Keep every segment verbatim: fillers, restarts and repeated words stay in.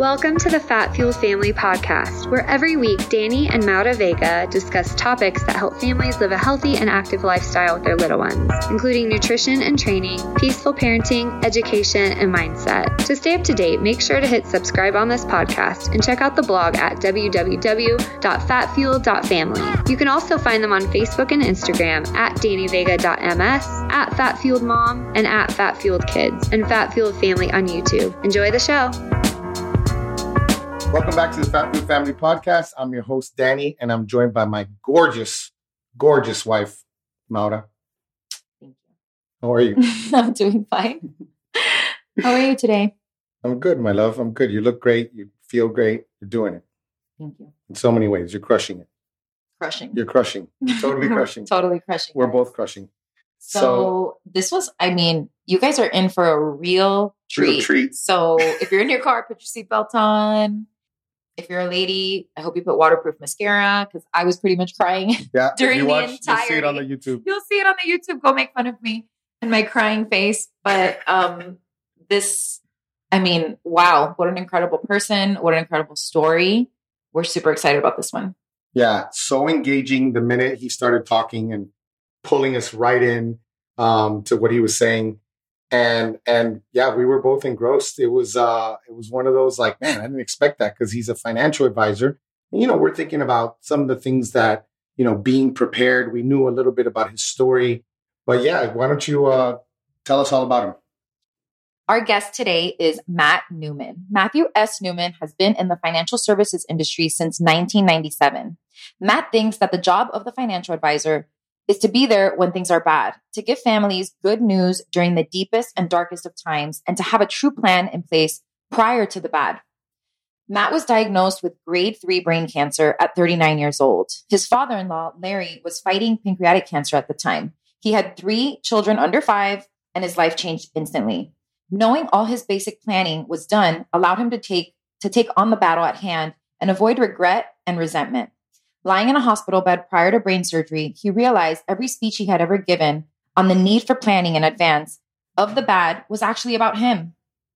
Welcome to the Fat Fueled Family Podcast, where every week Danny and Maura Vega discuss topics that help families live a healthy and active lifestyle with their little ones, including nutrition and training, peaceful parenting, education, and mindset. To stay up to date, make sure to hit subscribe on this podcast and check out the blog at w w w dot fat fueled dot family. You can also find them on Facebook and Instagram at danny vega dot m s, at Fat Fueled Mom, and at Fat Fueled Kids, and Fat Fueled Family on YouTube. Enjoy the show. Welcome back to the Fat Fueled Family Podcast. I'm your host, Danny, and I'm joined by my gorgeous, gorgeous wife, Maura. Thank you. How are you? I'm doing fine. How are you today? I'm good, my love. I'm good. You look great. You feel great. You're doing it. Thank you. In so many ways. You're crushing it. Crushing. You're crushing. Totally crushing. Totally crushing. We're both crushing. So, So- this was, I mean, you guys are in for a real treat. Real treat. So if you're in your car, put your seatbelt on. If you're a lady, I hope you put waterproof mascara because I was pretty much crying. Yeah, during if you the watch, you'll see it on the entirety. YouTube. You'll see it on the YouTube. Go make fun of me and my crying face. But um, this, I mean, wow, what an incredible person. What an incredible story. We're super excited about this one. Yeah, so engaging the minute he started talking and pulling us right in um, to what he was saying. And, and yeah, we were both engrossed. It was, uh, it was one of those like, man, I didn't expect that because he's a financial advisor. And, you know, we're thinking about some of the things that, you know, being prepared. We knew a little bit about his story, but yeah, why don't you, uh, tell us all about him? Our guest today is Matt Newman. Matthew S. Newman has been in the financial services industry since nineteen ninety-seven. Matt thinks that the job of the financial advisor is to be there when things are bad, to give families good news during the deepest and darkest of times, and to have a true plan in place prior to the bad. Matt was diagnosed with grade three brain cancer at thirty-nine years old. His father-in-law, Larry, was fighting pancreatic cancer at the time. He had three children under five, and his life changed instantly. Knowing all his basic planning was done allowed him to take, to take on the battle at hand and avoid regret and resentment. Lying in a hospital bed prior to brain surgery, he realized every speech he had ever given on the need for planning in advance of the bad was actually about him.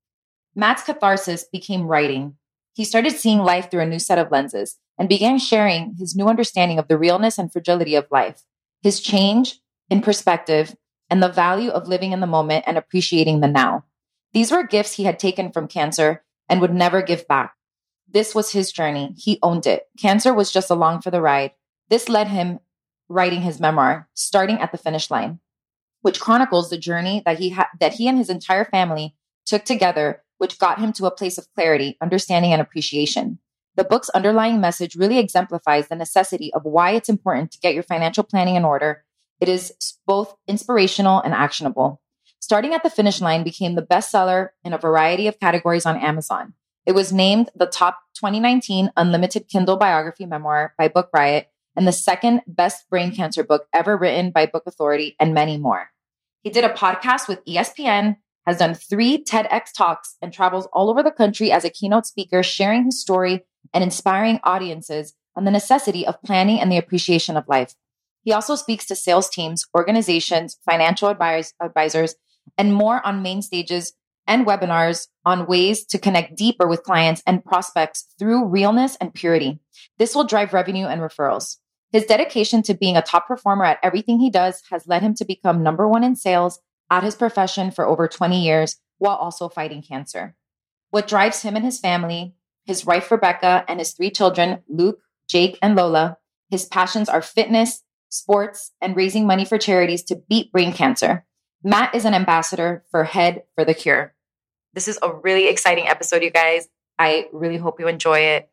Matt's catharsis became writing. He started seeing life through a new set of lenses and began sharing his new understanding of the realness and fragility of life, his change in perspective, and the value of living in the moment and appreciating the now. These were gifts he had taken from cancer and would never give back. This was his journey. He owned it. Cancer was just along for the ride. This led him writing his memoir, Starting at the Finish Line, which chronicles the journey that he ha- that he and his entire family took together, which got him to a place of clarity, understanding, and appreciation. The book's underlying message really exemplifies the necessity of why it's important to get your financial planning in order. It is both inspirational and actionable. Starting at the Finish Line became the bestseller in a variety of categories on Amazon. It was named the top twenty nineteen Unlimited Kindle Biography Memoir by Book Riot and the second best brain cancer book ever written by Book Authority, and many more. He did a podcast with E S P N, has done three TEDx talks, and travels all over the country as a keynote speaker, sharing his story and inspiring audiences on the necessity of planning and the appreciation of life. He also speaks to sales teams, organizations, financial advis- advisors, and more on main stages and webinars on ways to connect deeper with clients and prospects through realness and purity. This will drive revenue and referrals. His dedication to being a top performer at everything he does has led him to become number one in sales at his profession for over twenty years, while also fighting cancer. What drives him and his family, his wife Rebecca, and his three children, Luke, Jake, and Lola, his passions are fitness, sports, and raising money for charities to beat brain cancer. Matt is an ambassador for Head for the Cure. This is a really exciting episode, you guys. I really hope you enjoy it.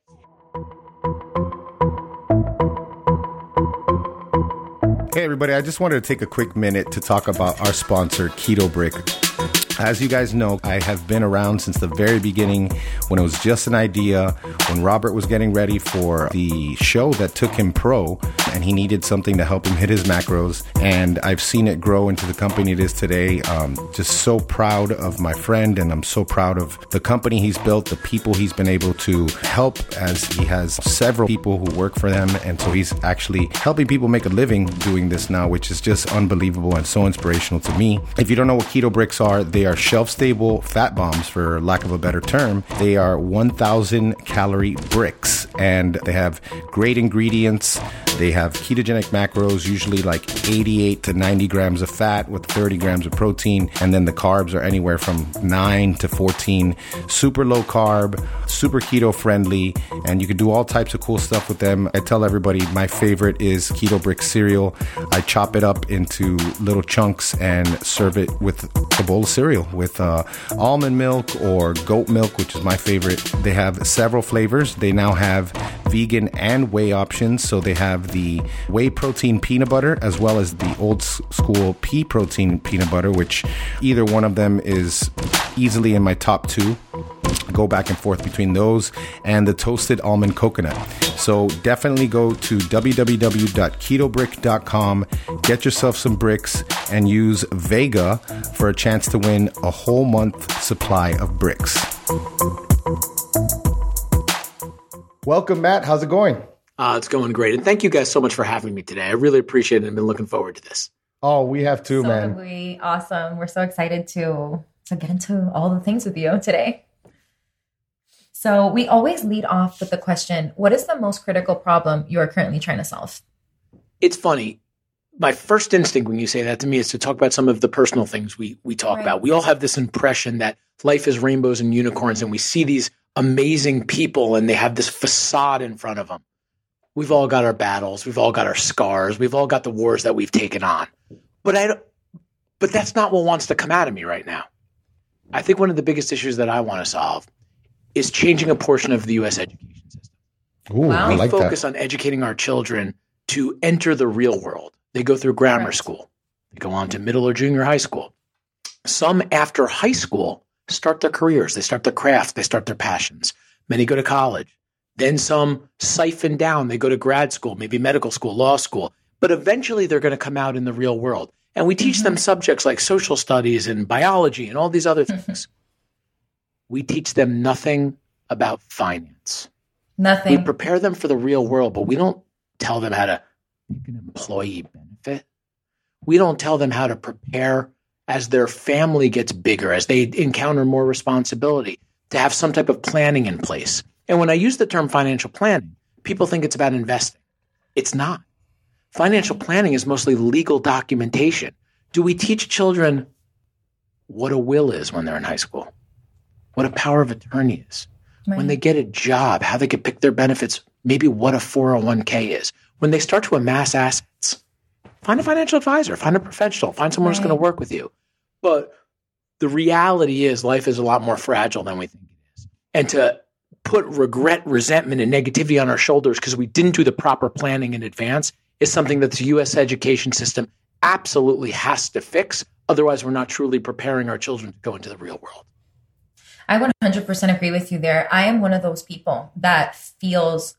Hey, everybody. I just wanted to take a quick minute to talk about our sponsor, Keto Brick. As you guys know, I have been around since the very beginning when it was just an idea, when Robert was getting ready for the show that took him pro, and he needed something to help him hit his macros. And I've seen it grow into the company it is today. Um, just so proud of my friend, and I'm so proud of the company he's built, the people he's been able to help, as he has several people who work for them. And so he's actually helping people make a living doing this now, which is just unbelievable and so inspirational to me. If you don't know what Keto Bricks are, they are shelf-stable fat bombs, for lack of a better term. They are one thousand calorie bricks, and they have great ingredients. They have ketogenic macros, usually like eighty-eight to ninety grams of fat with thirty grams of protein. And then the carbs are anywhere from nine to fourteen. Super low carb, super keto friendly, and you can do all types of cool stuff with them. I tell everybody my favorite is Keto Brick cereal. I chop it up into little chunks and serve it with a bowl of cereal with uh, almond milk or goat milk, which is my favorite. They have several flavors. They now have vegan and whey options. So they have the whey protein peanut butter as well as the old school pea protein peanut butter, which either one of them is easily in my top two. I go back and forth between those and the toasted almond coconut. So definitely go to w w w dot keto brick dot com, get yourself some bricks, and use Vega for a chance to win a whole month supply of bricks. Welcome, Matt. How's it going? Uh, it's going great. And thank you guys so much for having me today. I really appreciate it. I've been looking forward to this. Oh, we have too, so man. We awesome. We're so excited to, to get into all the things with you today. So we always lead off with the question, what is the most critical problem you are currently trying to solve? It's funny. My first instinct when you say that to me is to talk about some of the personal things we we talk right. about. We all have this impression that life is rainbows and unicorns, and we see these amazing people and they have this facade in front of them. We've all got our battles. We've all got our scars. We've all got the wars that we've taken on. But I don't, but that's not what wants to come out of me right now. I think one of the biggest issues that I want to solve is changing a portion of the U S education system. Ooh, wow. We I like focus that. on educating our children to enter the real world. They go through grammar right. school. They go on to middle or junior high school. Some after high school start their careers. They start their craft. They start their passions. Many go to college. Then some siphon down. They go to grad school, maybe medical school, law school. But eventually they're going to come out in the real world. And we teach mm-hmm. them subjects like social studies and biology and all these other things. We teach them nothing about finance. Nothing. We prepare them for the real world, but we don't tell them how to pick an employee benefit. We don't tell them how to prepare as their family gets bigger, as they encounter more responsibility, to have some type of planning in place. And when I use the term financial planning, people think it's about investing. It's not. Financial planning is mostly legal documentation. Do we teach children what a will is when they're in high school? What a power of attorney is? Right. When they get a job, how they can pick their benefits, maybe what a four oh one k is. When they start to amass assets, find a financial advisor, find a professional, find someone right. who's going to work with you. But the reality is life is a lot more fragile than we think it is. And to put regret, resentment, and negativity on our shoulders because we didn't do the proper planning in advance is something that the U S education system absolutely has to fix. Otherwise, we're not truly preparing our children to go into the real world. I one hundred percent agree with you there. I am one of those people that feels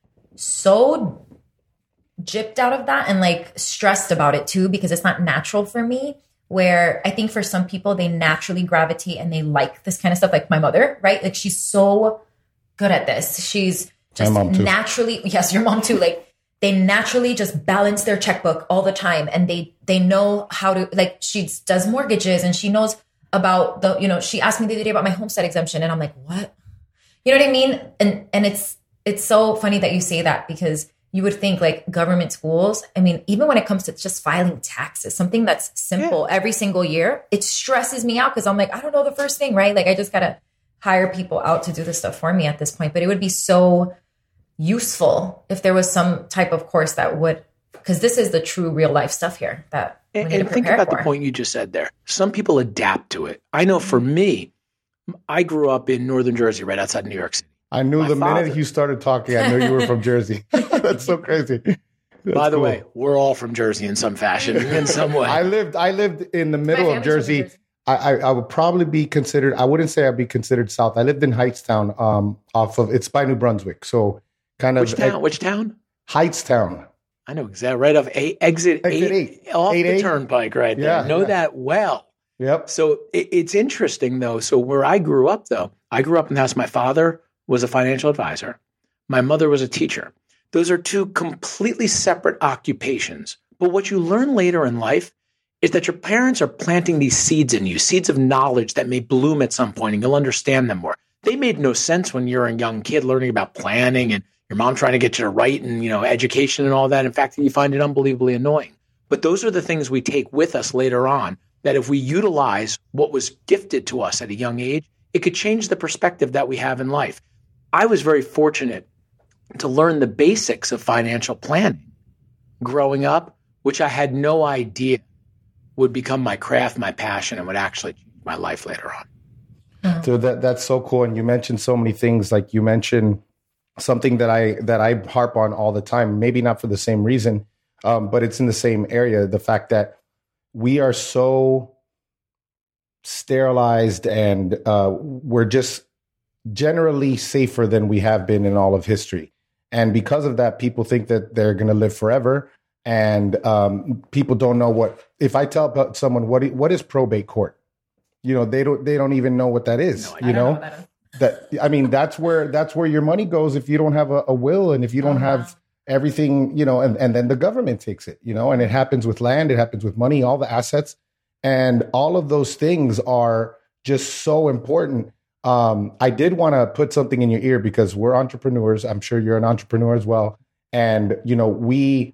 so gypped out of that and like stressed about it too, because it's not natural for me. Where I think for some people, they naturally gravitate and they like this kind of stuff. Like my mother, right? Like she's so good at this. She's just naturally, yes, your mom too. Like they naturally just balance their checkbook all the time. And they, they know how to, like she does mortgages and she knows about the, you know, she asked me the other day about my homestead exemption and I'm like, what? You know what I mean? And, and it's, it's so funny that you say that because you would think like government schools, I mean, even when it comes to just filing taxes, something that's simple yeah. every single year, it stresses me out because I'm like, I don't know the first thing, right? Like I just got to hire people out to do this stuff for me at this point. But it would be so useful if there was some type of course that would, because this is the true real life stuff here that we and, need and to think about for. The point you just said there. Some people adapt to it. I know for me, I grew up in Northern Jersey, right outside New York City. I knew My the father, minute you started talking, I knew you were from Jersey. That's so crazy. That's by the cool. way, we're all from Jersey in some fashion, in some way. I lived, I lived in the middle of Jersey. Jersey. I, I, I would probably be considered, I wouldn't say I'd be considered South. I lived in Heightstown, um, off of, it's by New Brunswick. So kind of. Which town? Which town? Heightstown. I know exactly. Right off a, exit, exit eight, eight off eight, the eight. Turnpike right there. Yeah, know yeah. that well. Yep. So it, it's interesting though. So where I grew up though, I grew up in the house. My father was a financial advisor. My mother was a teacher. Those are two completely separate occupations. But what you learn later in life is that your parents are planting these seeds in you, seeds of knowledge that may bloom at some point and you'll understand them more. They made no sense when you're a young kid learning about planning and your mom trying to get you to write and, you know, education and all that. In fact, you find it unbelievably annoying. But those are the things we take with us later on, that if we utilize what was gifted to us at a young age, it could change the perspective that we have in life. I was very fortunate to learn the basics of financial planning growing up, which I had no idea would become my craft, my passion, and would actually change my life later on. So that that's so cool. And you mentioned so many things. Like you mentioned something that I that I harp on all the time, maybe not for the same reason, um, but it's in the same area. The fact that we are so sterilized and uh, we're just generally safer than we have been in all of history. And because of that, people think that they're going to live forever. And um, people don't know what, if I tell someone, what what is probate court? You know, they don't they don't even know what that is. No, you know, know that, is. that I mean, that's where that's where your money goes if you don't have a, a will and if you don't uh-huh. have everything, you know, and, and then the government takes it, you know, and it happens with land, it happens with money, all the assets. And all of those things are just so important. Um, I did want to put something in your ear because we're entrepreneurs. I'm sure you're an entrepreneur as well. And, you know, we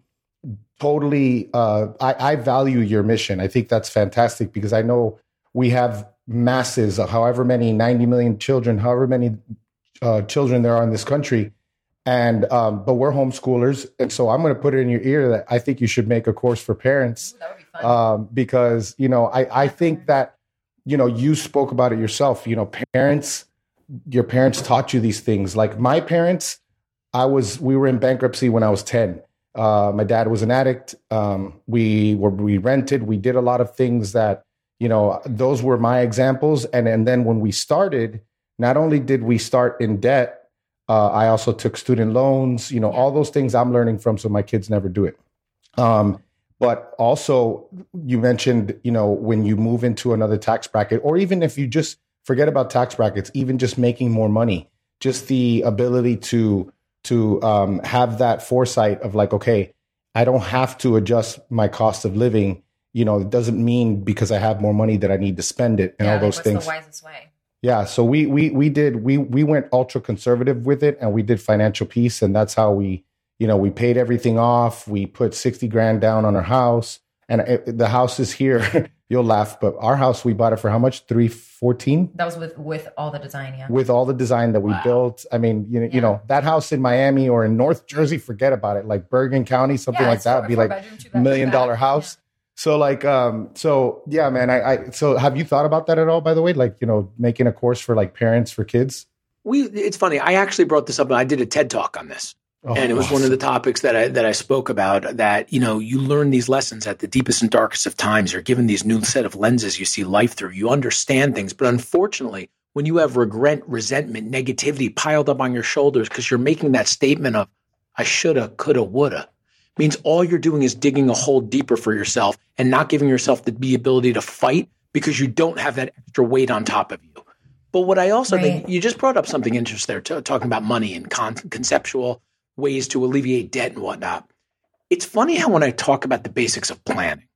totally, uh, I, I value your mission. I think that's fantastic because I know we have masses of however many, ninety million children, however many uh, children there are in this country. And, um, but we're homeschoolers. And so I'm going to put it in your ear that I think you should make a course for parents. Ooh, that would be fun. Um, because, you know, I, I think that, you know, you spoke about it yourself, you know, parents, your parents taught you these things. Like my parents, I was, we were in bankruptcy when I was ten. Uh, my dad was an addict. Um, we were, we rented, we did a lot of things that, you know, those were my examples. And, and then when we started, not only did we start in debt, uh, I also took student loans, you know, all those things I'm learning from. So my kids never do it. Um, But also, you mentioned, you know, when you move into another tax bracket, or even if you just forget about tax brackets, even just making more money, just the ability to to um, have that foresight of like, okay, I don't have to adjust my cost of living. You know, it doesn't mean because I have more money that I need to spend it and yeah, all those like, things. What's the wisest way? Yeah. So we we we did we we went ultra conservative with it, and we did financial peace, and that's how we. You know, we paid everything off. We put sixty grand down on our house, and it, the house is here. You'll laugh, but our house, we bought it for how much? three fourteen. That was with with all the design, yeah. With all the design that we wow. built. I mean, you know, yeah. you know, that house in Miami or in North Jersey, forget about it. Like Bergen County, something yeah, like that would be like a million dollar house. Yeah. So like, um, so yeah, man. I, I so have you thought about that at all? By the way, like you know, making a course for like parents for kids. We. It's funny. I actually brought this up, and I did a TED Talk on this. Oh, and it was awesome. One of the topics that I that I spoke about, that, you know, you learn these lessons at the deepest and darkest of times. You're given these new set of lenses you see life through. You understand things. But unfortunately, when you have regret, resentment, negativity piled up on your shoulders because you're making that statement of, I shoulda, coulda, woulda, means all you're doing is digging a hole deeper for yourself and not giving yourself the, the ability to fight because you don't have that extra weight on top of you. But what I also right. think, you just brought up something interesting there, t- talking about money and con- conceptual ways to alleviate debt and whatnot. It's funny how when I talk about the basics of planning,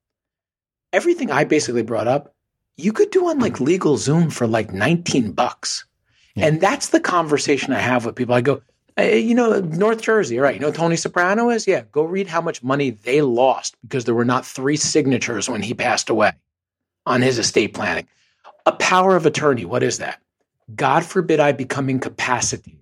everything I basically brought up, you could do on like LegalZoom for like nineteen bucks. Yeah. And that's the conversation I have with people. I go, hey, you know, North Jersey, right? You know who Tony Soprano is? Yeah. Go read how much money they lost because there were not three signatures when he passed away on his estate planning. A power of attorney. What is that? God forbid I become incapacitated.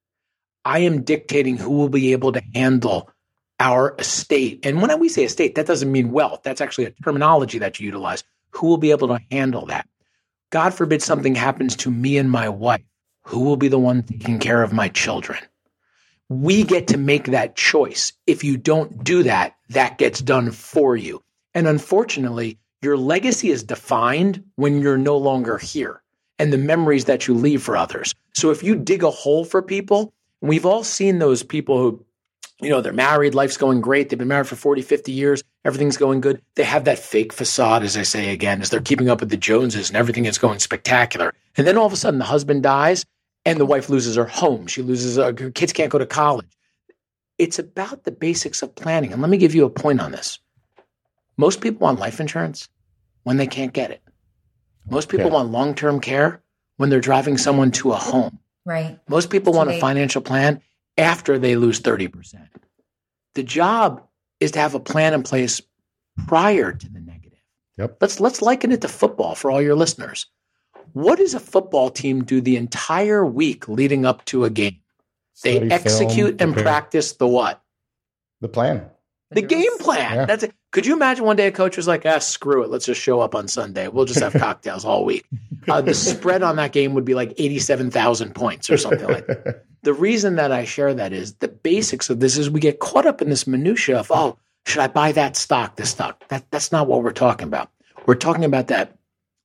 I am dictating who will be able to handle our estate. And when we say estate, that doesn't mean wealth. That's actually a terminology that you utilize. Who will be able to handle that? God forbid something happens to me and my wife. Who will be the one taking care of my children? We get to make that choice. If you don't do that, that gets done for you. And unfortunately, your legacy is defined when you're no longer here and the memories that you leave for others. So if you dig a hole for people, we've all seen those people who, you know, they're married, life's going great. They've been married for forty, fifty years. Everything's going good. They have that fake facade, as I say again, as they're keeping up with the Joneses and everything is going spectacular. And then all of a sudden the husband dies and the wife loses her home. She loses her, her kids can't go to college. It's about the basics of planning. And let me give you a point on this. Most people want life insurance when they can't get it. Most people Okay. want long-term care when they're driving someone to a home. Right. Most people So want they- a financial plan after they lose thirty percent. The job is to have a plan in place prior to the negative. Yep. Let's let's liken it to football for all your listeners. What does a football team do the entire week leading up to a game? They Study, execute film, and prepare. practice the what? The plan. The game plan. Yeah. That's it. Could you imagine one day a coach was like, ah, screw it. Let's just show up on Sunday. We'll just have cocktails all week. Uh, the spread on that game would be like eighty-seven thousand points or something like that. The reason that I share that is the basics of this is we get caught up in this minutia of, oh, should I buy that stock, this stock? That, that's not what we're talking about. We're talking about that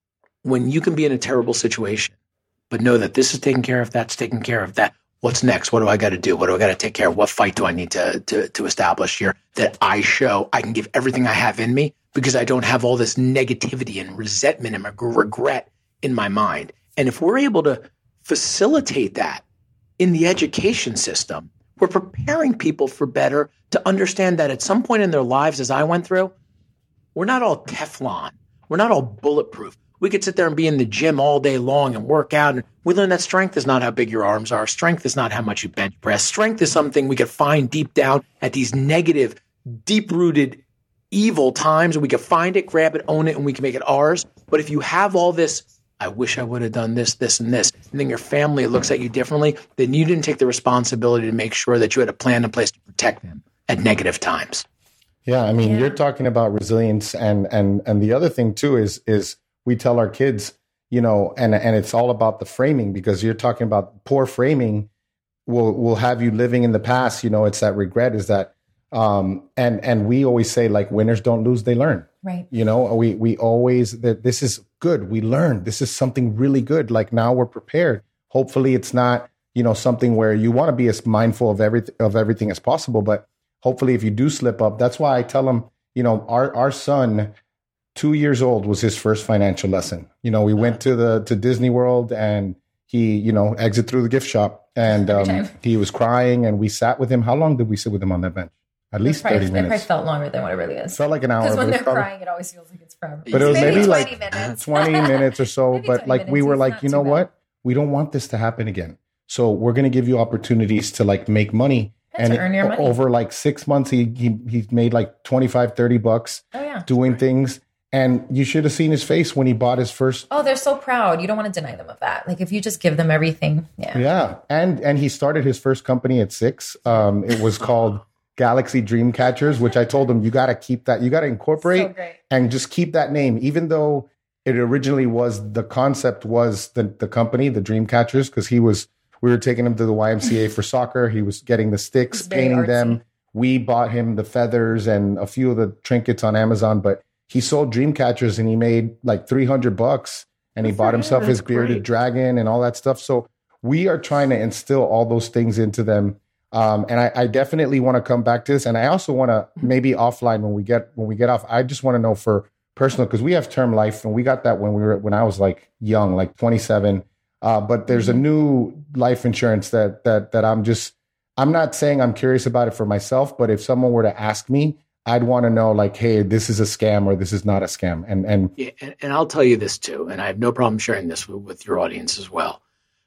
when you can be in a terrible situation, but know that this is taken care of, that's taken care of, that. What's next? What do I got to do? What do I got to take care of? What fight do I need to, to, to establish here that I show I can give everything I have in me because I don't have all this negativity and resentment and regret in my mind. And if we're able to facilitate that in the education system, we're preparing people for better to understand that at some point in their lives, as I went through, we're not all Teflon. We're not all bulletproof. We could sit there and be in the gym all day long and work out. And we learn that strength is not how big your arms are. Strength is not how much you bench press. Strength is something we could find deep down at these negative, deep-rooted, evil times. We could find it, grab it, own it, and we can make it ours. But if you have all this, I wish I would have done this, this, and this, and then your family looks at you differently, then you didn't take the responsibility to make sure that you had a plan in place to protect them at negative times. Yeah, I mean, Yeah. you're talking about resilience, and and and the other thing too is is we tell our kids, you know, and and it's all about the framing, because you're talking about poor framing will will have you living in the past. You know, it's that regret is that, um, and and we always say, like, winners don't lose, they learn. Right. You know, we we always that this is good. We learned this is something really good. Like, now we're prepared. Hopefully, it's not, you know, something where you want to be as mindful of everything of everything as possible, but hopefully, if you do slip up, that's why I tell them, you know, our our son, two years old, was his first financial lesson. You know, we went to the to Disney World, and he, you know, exit through the gift shop, and Every um, time. he was crying, and we sat with him. How long did we sit with him on that bench? At least Probably- thirty It probably minutes. felt longer than what it really is. Felt like an hour, Because when but they're it's probably- crying, it always feels like it's forever. but it was maybe, twenty like minutes. twenty minutes or so. Maybe But twenty like we minutes were is like, not you too know bad. what? We don't want this to happen again. So we're going to give you opportunities to like make money. And to earn your money. Over like six months, he, he, he made like twenty-five, thirty bucks Oh, yeah. doing things. And you should have seen his face when he bought his first. Oh, they're so proud. You don't want to deny them of that. Like, if you just give them everything. Yeah. Yeah. And, and he started his first company at six. Um, it was called Galaxy Dream Catchers, which I told him, you got to keep that, you got to incorporate So great. and just keep that name, even though it originally was, the concept was the, the company, the Dream Catchers, because he was, we were taking him to the Y M C A for soccer. He was getting the sticks, It's very painting artsy. them. We bought him the feathers and a few of the trinkets on Amazon, but he sold dream catchers and he made like three hundred bucks, and he Good bought for himself him. his That's bearded great. dragon and all that stuff. So we are trying to instill all those things into them. Um, and I, I definitely want to come back to this. And I also want to maybe offline when we get, when we get off, I just want to know for personal, because we have term life and we got that when we were, when I was like young, like twenty-seven. Uh, but there's a new life insurance that, that, that I'm just, I'm not saying I'm curious about it for myself, but if someone were to ask me, I'd want to know, like, hey, this is a scam or this is not a scam. And, and Yeah, and, and I'll tell you this too, and I have no problem sharing this with, with your audience as well.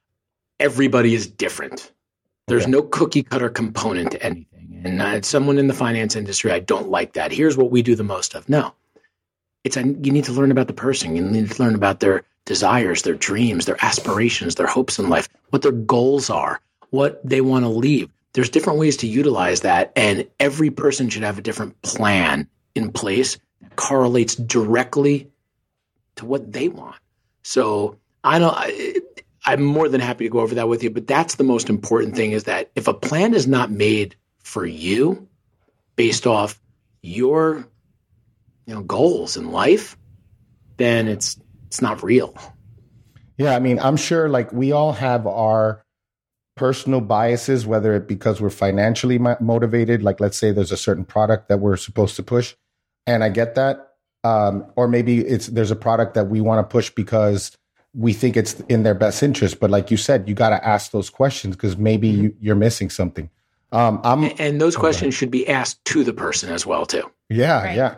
Everybody is different. There's Okay. no cookie cutter component to anything. And uh, someone in the finance industry, I don't like that. Here's what we do the most of. No, it's a, you need to learn about the person. You need to learn about their desires, their dreams, their aspirations, their hopes in life, what their goals are, what they want to leave. There's different ways to utilize that, and every person should have a different plan in place that correlates directly to what they want. So I don't, I, I'm more than happy to go over that with you, but that's the most important thing, is that if a plan is not made for you based off your, you know, goals in life, then it's, it's not real. yeah, I mean, I'm sure like we all have our personal biases, whether it because we're financially mo- motivated, like let's say there's a certain product that we're supposed to push, and I get that, um, or maybe it's there's a product that we want to push because we think it's in their best interest. But like you said, you got to ask those questions because maybe you, you're missing something. Um, I'm And those questions should be asked to the person as well, too. yeah, Right. yeah.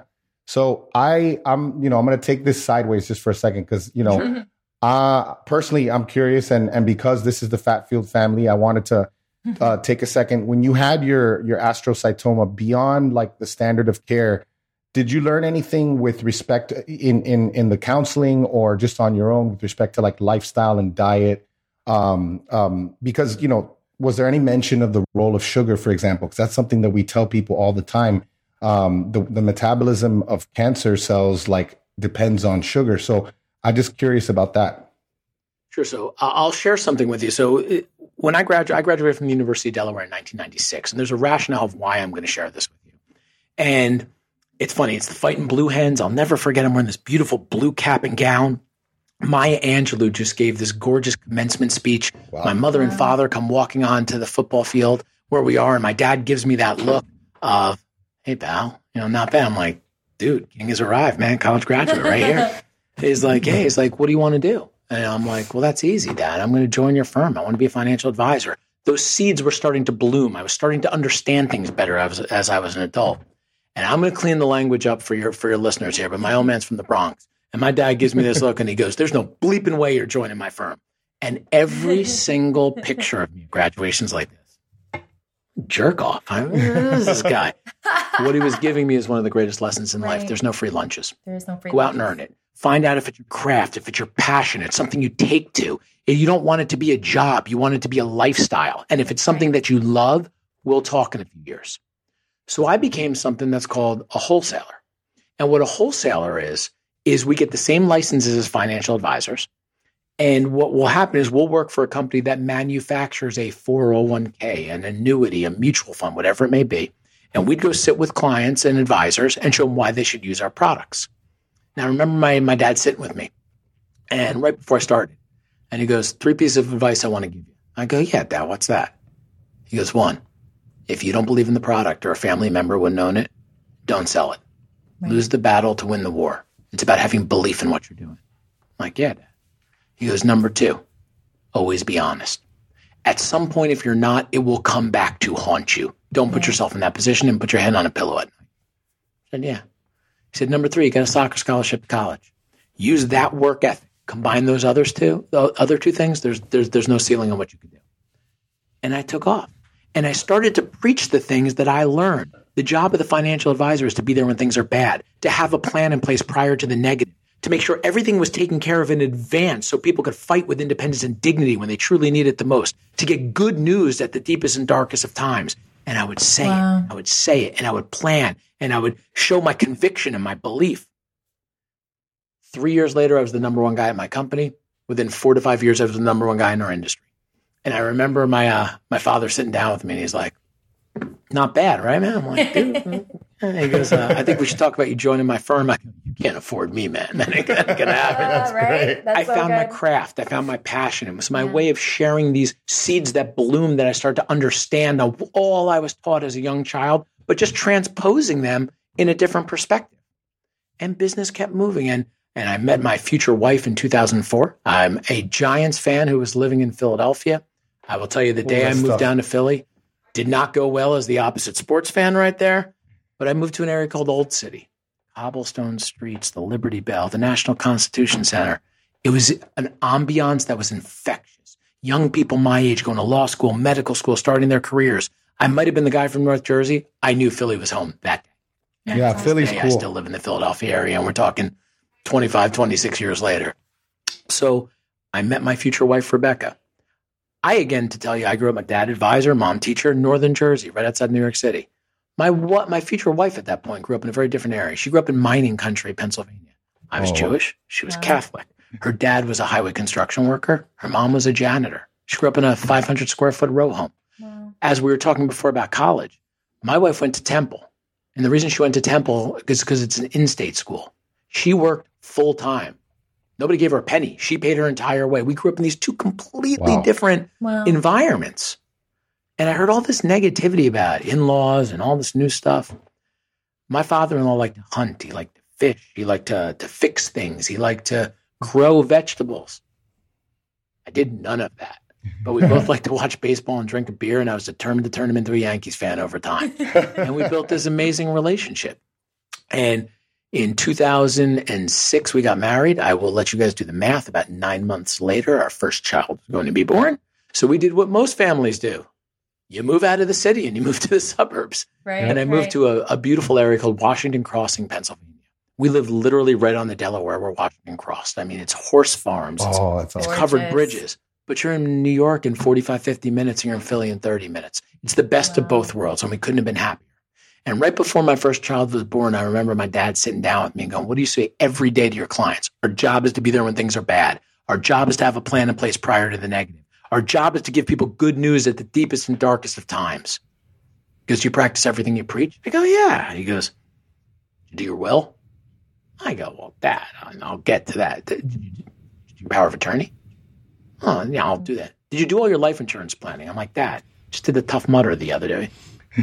So I, I'm, you know, I'm going to take this sideways just for a second because, you know, uh, personally, I'm curious. And, and because this is the Fatfield family, I wanted to uh, take a second. When you had your, your astrocytoma beyond like the standard of care, did you learn anything with respect in, in, in the counseling or just on your own with respect to like lifestyle and diet? Um, um, because, you know, was there any mention of the role of sugar, for example? Because that's something that we tell people all the time. Um, the, the metabolism of cancer cells like depends on sugar. So I'm just curious about that. Sure. So I'll share something with you. So it, when I graduated, I graduated from the University of Delaware in nineteen ninety-six, and there's a rationale of why I'm going to share this with you. And it's funny. It's the Fighting Blue Hens. I'll never forget. I'm wearing this beautiful blue cap and gown. Maya Angelou just gave this gorgeous commencement speech. Wow. My mother and father come walking onto the football field where we are, and my dad gives me that look of, "Hey, pal, you know, not bad." I'm like, "Dude, king has arrived, man. College graduate right here." He's like, "Hey," he's like, "What do you want to do?" And I'm like, "Well, that's easy, Dad. I'm going to join your firm. I want to be a financial advisor." Those seeds were starting to bloom. I was starting to understand things better as, as I was an adult. And I'm going to clean the language up for your for your listeners here, but my old man's from the Bronx. And my dad gives me this look and he goes, "There's no bleeping way you're joining my firm." And every single picture of me at graduation's like this. Jerk off. I mean, who's this guy? What he was giving me is one of the greatest lessons in right. life. There's no free lunches. There's no free Go lunches. out and earn it. Find out if it's your craft, if it's your passion, it's something you take to. You don't want it to be a job. You want it to be a lifestyle. And if it's something that you love, we'll talk in a few years. So I became something that's called a wholesaler. And what a wholesaler is, is we get the same licenses as financial advisors. And what will happen is we'll work for a company that manufactures a four oh one k, an annuity, a mutual fund, whatever it may be. And we'd go sit with clients and advisors and show them why they should use our products. Now, I remember my, my dad sitting with me and right before I started, and he goes, "Three pieces of advice I want to give you." I go, "Yeah, Dad, what's that?" He goes, "One, if you don't believe in the product or a family member wouldn't own it, don't sell it. Right. Lose the battle to win the war. It's about having belief in what you're doing." I'm like, "Yeah, Dad." He goes, "Number two, always be honest. At some point, if you're not, it will come back to haunt you. Don't put yourself in that position and put your head on a pillow at night." I said, "Yeah." He said, "Number three, you got a soccer scholarship to college. Use that work ethic. Combine those others two, the other two things, there's, there's, there's no ceiling on what you can do." And I took off. And I started to preach the things that I learned. The job of the financial advisor is to be there when things are bad, to have a plan in place prior to the negative, to make sure everything was taken care of in advance so people could fight with independence and dignity when they truly need it the most, to get good news at the deepest and darkest of times. And I would say wow. it, I would say it, and I would plan, and I would show my conviction and my belief. Three years later, I was the number one guy at my company. Within four to five years, I was the number one guy in our industry. And I remember my uh, my father sitting down with me, and he's like, "Not bad, right, man?" I'm like, "Dude." And he goes, uh, "I think we should talk about you joining my firm." I go, "You can't afford me, man. That ain't gonna happen." That's uh, right. That's I so found good. my craft. I found my passion. It was my yeah. way of sharing these seeds that bloom that I started to understand of all I was taught as a young child, but just transposing them in a different perspective. And business kept moving. And And I met my future wife in two thousand four. I'm a Giants fan who was living in Philadelphia. I will tell you, the day I moved down to Philly did not go well as the opposite sports fan right there. But I moved to an area called Old City. Cobblestone streets, the Liberty Bell, the National Constitution Center. It was an ambiance that was infectious. Young people my age going to law school, medical school, starting their careers. I might have been the guy from North Jersey. I knew Philly was home that day. And yeah, Philly's day, cool. I still live in the Philadelphia area, and we're talking twenty-five, twenty-six years later. So I met my future wife, Rebecca. I, again, to tell you, I grew up, my dad advisor, mom teacher, Northern Jersey, right outside New York City. My what? My future wife at that point grew up in a very different area. She grew up in mining country, Pennsylvania. I was oh. Jewish. She was wow. Catholic. Her dad was a highway construction worker. Her mom was a janitor. She grew up in a five hundred square foot row home. Wow. As we were talking before about college, my wife went to Temple. And the reason she went to Temple is because it's an in-state school. She worked full time. Nobody gave her a penny. She paid her entire way. We grew up in these two completely wow. different wow. environments. And I heard all this negativity about in-laws and all this new stuff. My father-in-law liked to hunt. He liked to fish. He liked to, to fix things. He liked to grow vegetables. I did none of that. But we both liked to watch baseball and drink a beer, and I was determined to turn him into a Yankees fan over time. And we built this amazing relationship. And In two thousand six, we got married. I will let you guys do the math. About nine months later, our first child was going to be born. So we did what most families do. You move out of the city and you move to the suburbs. Right. And I moved right. to a, a beautiful area called Washington Crossing, Pennsylvania. We live literally right on the Delaware where Washington crossed. I mean, it's horse farms. It's, Oh, that's it's awesome. covered bridges. But you're in New York in forty-five, fifty minutes and you're in Philly in thirty minutes. It's the best Wow. of both worlds. And we couldn't have been happier. And right before my first child was born, I remember my dad sitting down with me and going, what do you say every day to your clients? Our job is to be there when things are bad. Our job is to have a plan in place prior to the negative. Our job is to give people good news at the deepest and darkest of times. Because you practice everything you preach? I go, yeah. He goes, did you do your will? I go, well, Dad, I'll get to that. Did you do your power of attorney? Oh, yeah, I'll do that. Did you do all your life insurance planning? I'm like, Dad, just did the Tough Mudder the other day.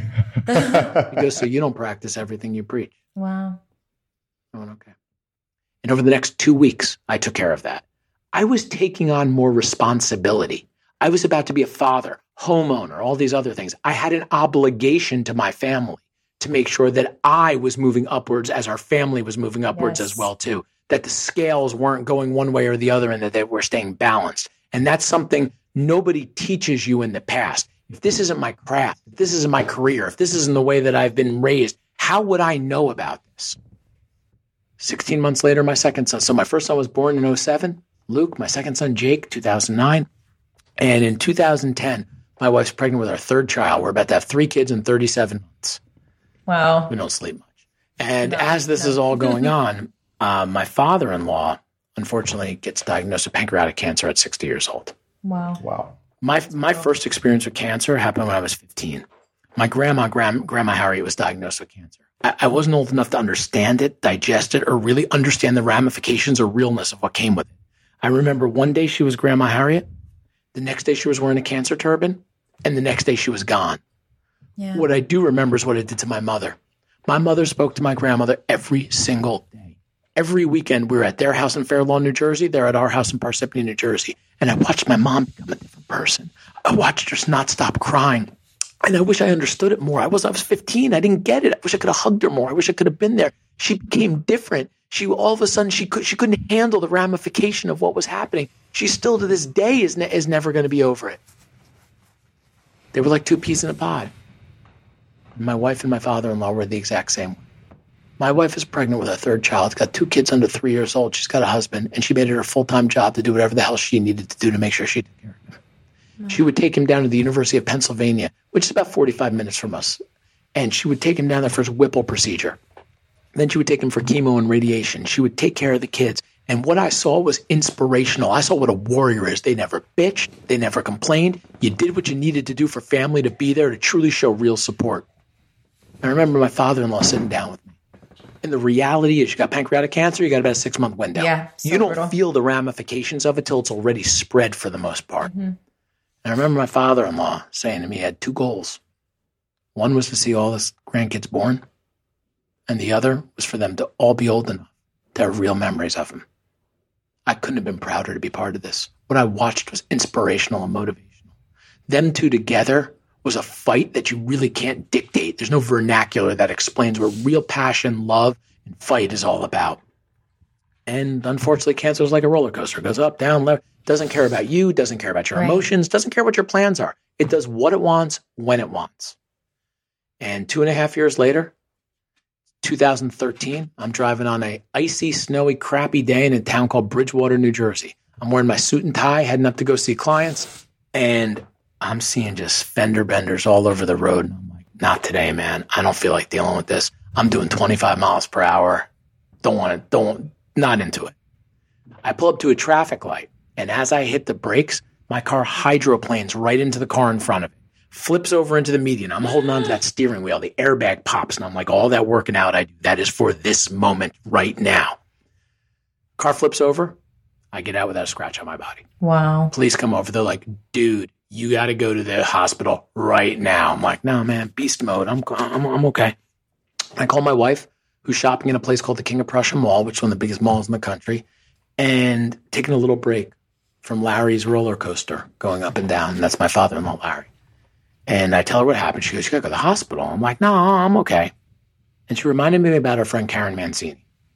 He goes, so you don't practice everything you preach. Wow. I went, okay. And over the next two weeks, I took care of that. I was taking on more responsibility. I was about to be a father, homeowner, all these other things. I had an obligation to my family to make sure that I was moving upwards as our family was moving upwards Yes. as well, too. That the scales weren't going one way or the other and that they were staying balanced. And that's something nobody teaches you in the past. If this isn't my craft, if this isn't my career, if this isn't the way that I've been raised, how would I know about this? sixteen months later, my second son. So my first son was born in oh seven, Luke. My second son, Jake, two thousand nine. And in two thousand ten, my wife's pregnant with our third child. We're about to have three kids in thirty-seven months. Wow. We don't sleep much. And No, as this no. is all going on, uh, my father-in-law, unfortunately, gets diagnosed with pancreatic cancer at sixty years old. Wow. Wow. My my first experience with cancer happened when I was fifteen. My grandma, Gram, Grandma Harriet, was diagnosed with cancer. I, I wasn't old enough to understand it, digest it, or really understand the ramifications or realness of what came with it. I remember one day she was Grandma Harriet, the next day she was wearing a cancer turban, and the next day she was gone. Yeah. What I do remember is what it did to my mother. My mother spoke to my grandmother every single day. Every weekend, we were at their house in Fair Lawn, New Jersey. They're at our house in Parsippany, New Jersey. And I watched my mom become a different person. I watched her not stop crying. And I wish I understood it more. I was I was fifteen. I didn't get it. I wish I could have hugged her more. I wish I could have been there. She became different. She all of a sudden she could she couldn't handle the ramification of what was happening. She still to this day is ne- is never going to be over it. They were like two peas in a pod. My wife and my father-in-law were the exact same way. My wife is pregnant with her third child, got two kids under three years old. She's got a husband, and she made it her full-time job to do whatever the hell she needed to do to make sure she took care of him. No. She would take him down to the University of Pennsylvania, which is about forty-five minutes from us, and she would take him down there for his Whipple procedure. Then she would take him for chemo and radiation. She would take care of the kids. And what I saw was inspirational. I saw what a warrior is. They never bitched. They never complained. You did what you needed to do for family to be there to truly show real support. I remember my father-in-law sitting down with me. And the reality is you got pancreatic cancer, you got about a six-month window. Yeah, so you don't brutal. feel the ramifications of it till it's already spread for the most part. Mm-hmm. And I remember my father-in-law saying to me he had two goals. One was to see all his grandkids born, and the other was for them to all be old enough to have real memories of him. I couldn't have been prouder to be part of this. What I watched was inspirational and motivational. Them two together was a fight that you really can't dictate. There's no vernacular that explains what real passion, love, and fight is all about. And unfortunately, cancer is like a roller coaster. It goes up, down, left. Doesn't care about you, doesn't care about your Right. emotions, doesn't care what your plans are. It does what it wants, when it wants. And two and a half years later, two thousand thirteen, I'm driving on a icy, snowy, crappy day in a town called Bridgewater, New Jersey. I'm wearing my suit and tie, heading up to go see clients, and I'm seeing just fender benders all over the road. And I'm like, not today, man. I don't feel like dealing with this. I'm doing twenty-five miles per hour. Don't want to, don't, not into it. I pull up to a traffic light, and as I hit the brakes, my car hydroplanes right into the car in front of it, flips over into the median. I'm holding on to that steering wheel. The airbag pops, and I'm like, all that working out I do, that is for this moment right now. Car flips over. I get out without a scratch on my body. Wow. Police come over. They're like, dude, you got to go to the hospital right now. I'm like, no, man, beast mode. I'm, I'm, I'm okay. I call my wife, who's shopping in a place called the King of Prussia Mall, which is one of the biggest malls in the country, and taking a little break from Larry's roller coaster going up and down. And that's my father-in-law, Larry. And I tell her what happened. She goes, you got to go to the hospital. I'm like, no, I'm okay. And she reminded me about her friend Karen Mancini.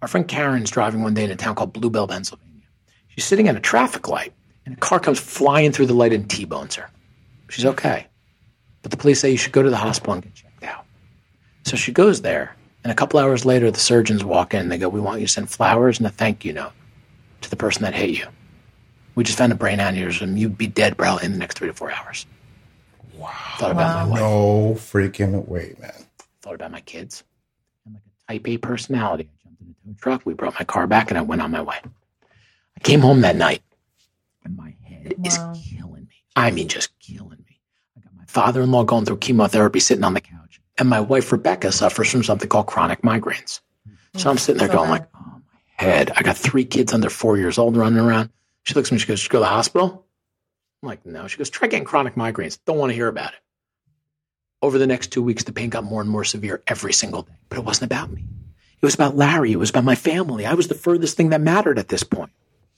Our friend Karen's driving one day in a town called Bluebell, Pennsylvania. She's sitting at a traffic light, and a car comes flying through the light and T-bones her. She's okay. But the police say you should go to the hospital and get checked out. So she goes there, and a couple hours later, the surgeons walk in, and they go, we want you to send flowers and a thank you note to the person that hit you. We just found a brain aneurysm. You'd be dead probably in the next three to four hours. Wow. Thought about Wow. my wife. No freaking way, man. Thought about my kids. I'm like a type A personality. I jumped in a tow truck. We brought my car back, and I went on my way. I came home that night, and my head Wow. is killing me. I mean, just killing me. I got my father-in-law going through chemotherapy, sitting on the couch, and my wife, Rebecca, suffers from something called chronic migraines. So I'm sitting there So going bad. like, oh, my head. I got three kids under four years old running around. She looks at me, she goes, "Should you go to the hospital?" I'm like, no. She goes, "Try getting chronic migraines. Don't want to hear about it." Over the next two weeks, the pain got more and more severe every single day. But it wasn't about me. It was about Larry. It was about my family. I was the furthest thing that mattered at this point.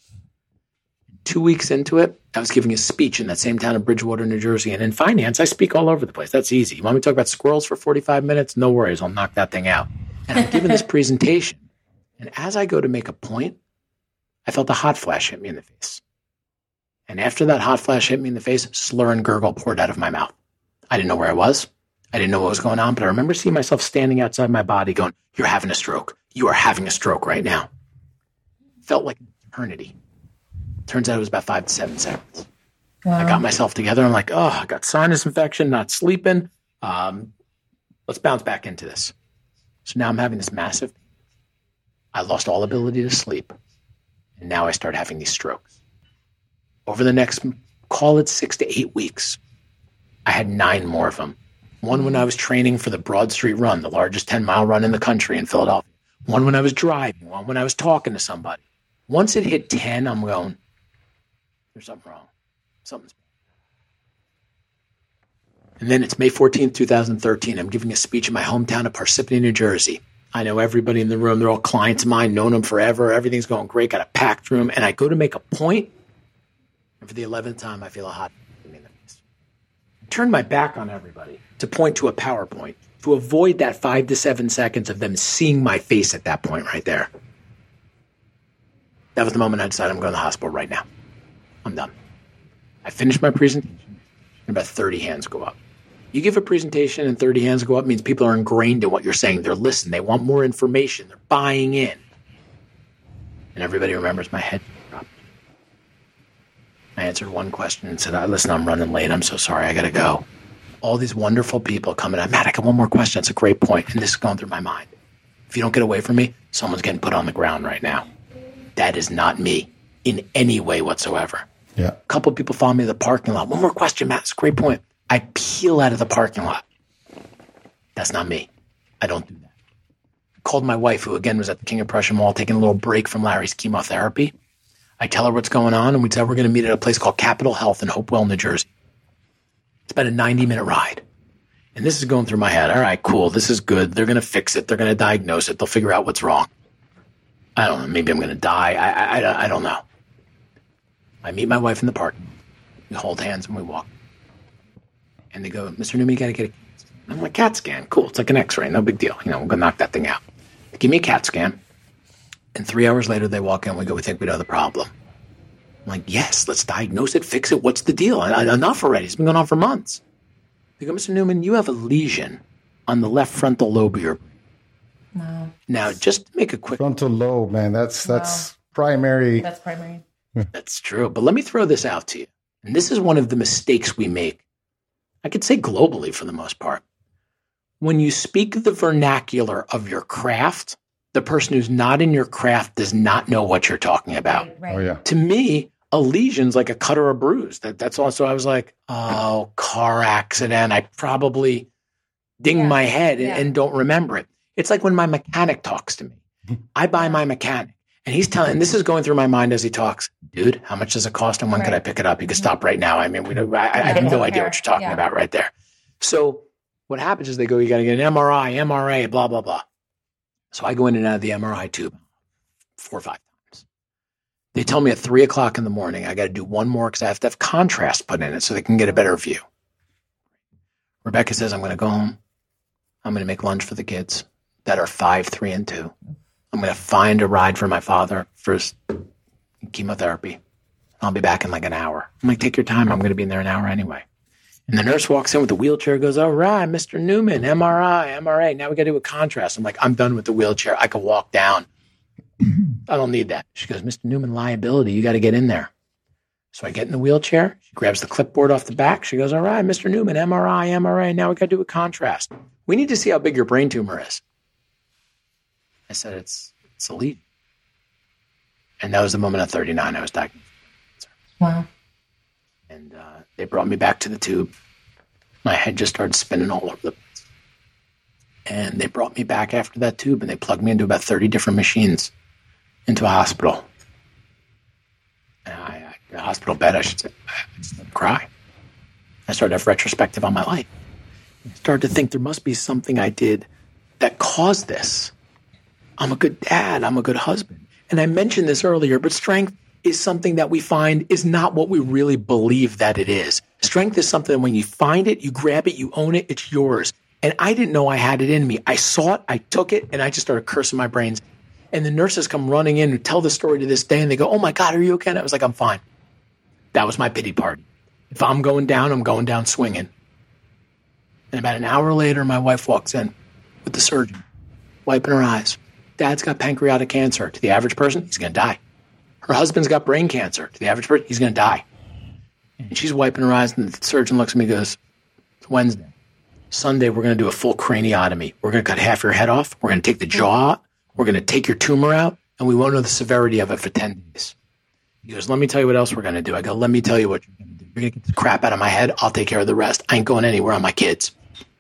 Two weeks into it, I was giving a speech in that same town of Bridgewater, New Jersey. And in finance, I speak all over the place. That's easy. You want me to talk about squirrels for forty-five minutes? No worries. I'll knock that thing out. And I'm giving this presentation. And as I go to make a point, I felt a hot flash hit me in the face. And after that hot flash hit me in the face, slur and gurgle poured out of my mouth. I didn't know where I was. I didn't know what was going on, but I remember seeing myself standing outside my body going, "You're having a stroke. You are having a stroke right now." Felt like an eternity. Turns out it was about five to seven seconds. Wow. I got myself together. I'm like, oh, I got sinus infection, not sleeping. Um, let's bounce back into this. So now I'm having this massive, I lost all ability to sleep. And now I start having these strokes. Over the next, call it six to eight weeks, I had nine more of them. One when I was training for the Broad Street Run, the largest ten-mile run in the country in Philadelphia. One when I was driving. One when I was talking to somebody. Once it hit ten, I'm going, there's something wrong. Something's wrong. And then it's May fourteenth, twenty thirteen. I'm giving a speech in my hometown of Parsippany, New Jersey. I know everybody in the room. They're all clients of mine, known them forever. Everything's going great. Got a packed room. And I go to make a point, and for the eleventh time, I feel a hot in the face. I turn my back on everybody to point to a PowerPoint to avoid that five to seven seconds of them seeing my face at that point right there. That was the moment I decided I'm going to the hospital right now. I'm done. I finished my presentation, and about thirty hands go up. You give a presentation and thirty hands go up means people are ingrained in what you're saying. They're listening. They want more information. They're buying in. And everybody remembers my head dropped. I answered one question and said, "Listen, I'm running late. I'm so sorry. I got to go." All these wonderful people coming up. Matt, I got one more question. It's a great point. And this is going through my mind. If you don't get away from me, someone's getting put on the ground right now. That is not me in any way whatsoever. Yeah. A couple of people follow me to the parking lot. One more question, Matt. It's a great point. I peel out of the parking lot. That's not me. I don't do that. I called my wife, who again was at the King of Prussia Mall, taking a little break from Larry's chemotherapy. I tell her what's going on, and we tell her we're going to meet at a place called Capital Health in Hopewell, New Jersey. It's about a ninety-minute ride. And this is going through my head. All right, cool. This is good. They're going to fix it. They're going to diagnose it. They'll figure out what's wrong. I don't know. Maybe I'm going to die. I, I, I, I don't know. I meet my wife in the parking lot. We hold hands and we walk. And they go, "Mister Newman, you got to get a CAT scan." I'm like, "CAT scan? Cool. It's like an x-ray. No big deal. You know, we're going to knock that thing out." They give me a CAT scan. And three hours later, they walk in and we go, "We think we know the problem." I'm like, "Yes, let's diagnose it, fix it. What's the deal? I, I, enough already. It's been going on for months." They go, "Mister Newman, you have a lesion on the left frontal lobe of your brain." Wow. Now, just to make a quick... Frontal lobe, man. That's that's primary. That's primary. That's true. But let me throw this out to you. And this is one of the mistakes we make. I could say globally for the most part. When you speak the vernacular of your craft, the person who's not in your craft does not know what you're talking about. Right, right. Oh yeah. To me, a lesion's like a cut or a bruise. That, that's also, I was like, oh, car accident. I probably ding Yeah. my head and, Yeah. and don't remember it. It's like when my mechanic talks to me. I buy my mechanic and he's telling, and this is going through my mind as he talks, "Dude, how much does it cost and when could I Right. pick it up? You can stop right now." I mean, we don't, I, I Yeah, have they no don't idea care. what you're talking Yeah. about right there. So what happens is they go, "You got to get an M R I, M R A, blah, blah, blah." So I go in and out of the M R I tube four or five times. They tell me at three o'clock in the morning, I got to do one more because I have to have contrast put in it so they can get a better view. Rebecca says, "I'm going to go home. I'm going to make lunch for the kids that are five, three, and two. I'm I'm going to find a ride for my father for his chemotherapy. I'll be back in like an hour. I'm like, take your time. I'm going to be in there an hour anyway. And the nurse walks in with the wheelchair, goes, all right, Mister Newman, M R I, M R A. Now we got to do a contrast. I'm like, I'm done with the wheelchair. I can walk down. I don't need that. She goes, Mister Newman, liability. You got to get in there. So I get in the wheelchair. She grabs the clipboard off the back. She goes, all right, Mister Newman, M R I, M R A. Now we got to do a contrast. We need to see how big your brain tumor is. I said, it's, it's a lesion. And that was the moment at thirty-nine I was diagnosed. Wow. And uh, they brought me back to the tube. My head just started spinning all over the place. And they brought me back after that tube, and they plugged me into about thirty different machines into a hospital. And I, I, a hospital bed, I should say. I just started to cry. I started to have retrospective on my life. I started to think there must be something I did that caused this. I'm a good dad. I'm a good husband. And I mentioned this earlier, but strength is something that we find is not what we really believe that it is. Strength is something that when you find it, you grab it, you own it, it's yours. And I didn't know I had it in me. I saw it, I took it, and I just started cursing my brains. And the nurses come running in and tell the story to this day, and they go, oh my God, are you okay? And I was like, I'm fine. That was my pity party. If I'm going down, I'm going down swinging. And about an hour later, my wife walks in with the surgeon, wiping her eyes. Dad's got pancreatic cancer. To the average person, he's going to die. Her husband's got brain cancer. To the average person, he's going to die. And she's wiping her eyes, and the surgeon looks at me and goes, it's Wednesday. Sunday, we're going to do a full craniotomy. We're going to cut half your head off. We're going to take the jaw out. We're going to take your tumor out, and we won't know the severity of it for ten days. He goes, let me tell you what else we're going to do. I go, let me tell you what you're going to do. You're going to get the crap out of my head. I'll take care of the rest. I ain't going anywhere on my kids.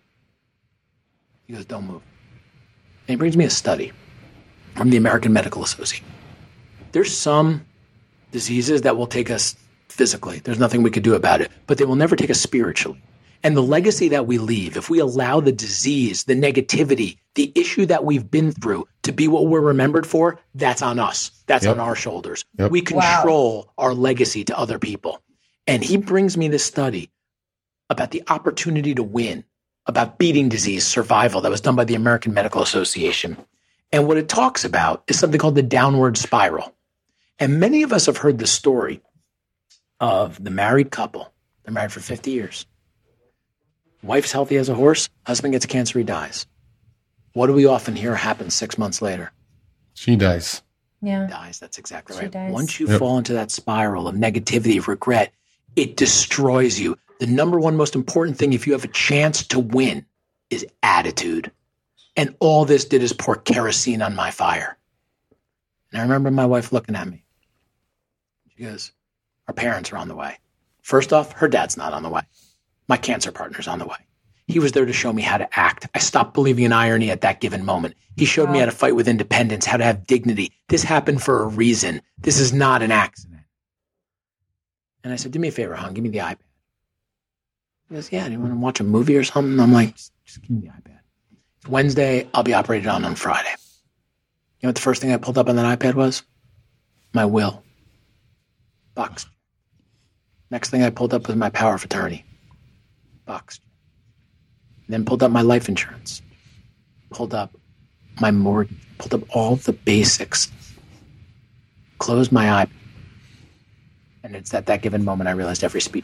He goes, don't move. And he brings me a study from the American Medical Association. There's some diseases that will take us physically. There's nothing we could do about it, but they will never take us spiritually. And the legacy that we leave, if we allow the disease, the negativity, the issue that we've been through to be what we're remembered for, that's on us. That's yep. on our shoulders. Yep. We control wow. our legacy to other people. And he brings me this study about the opportunity to win, about beating disease, survival, that was done by the American Medical Association. And what it talks about is something called the downward spiral. And many of us have heard the story of the married couple. They're married for fifty years. Wife's healthy as a horse. Husband gets cancer, he dies. What do we often hear happens six months later? She dies. Yeah. She dies. That's exactly she right. Dies. Once you yep. fall into that spiral of negativity, of regret, it destroys you. The number one most important thing, if you have a chance to win, is attitude. And all this did is pour kerosene on my fire. And I remember my wife looking at me. She goes, our parents are on the way. First off, her dad's not on the way. My cancer partner's on the way. He was there to show me how to act. I stopped believing in irony at that given moment. He showed wow. me how to fight with independence, how to have dignity. This happened for a reason. This is not an accident. And I said, do me a favor, hon, give me the iPad. He goes, yeah, do you want to watch a movie or something? I'm like, just, just give me the iPad. It's Wednesday, I'll be operated on on Friday. You know what the first thing I pulled up on that iPad was? My will. Box. Next thing I pulled up was my power of attorney. Box. Then pulled up my life insurance. Pulled up my mortgage. Pulled up all the basics. Closed my eye. And it's at that given moment I realized every speed.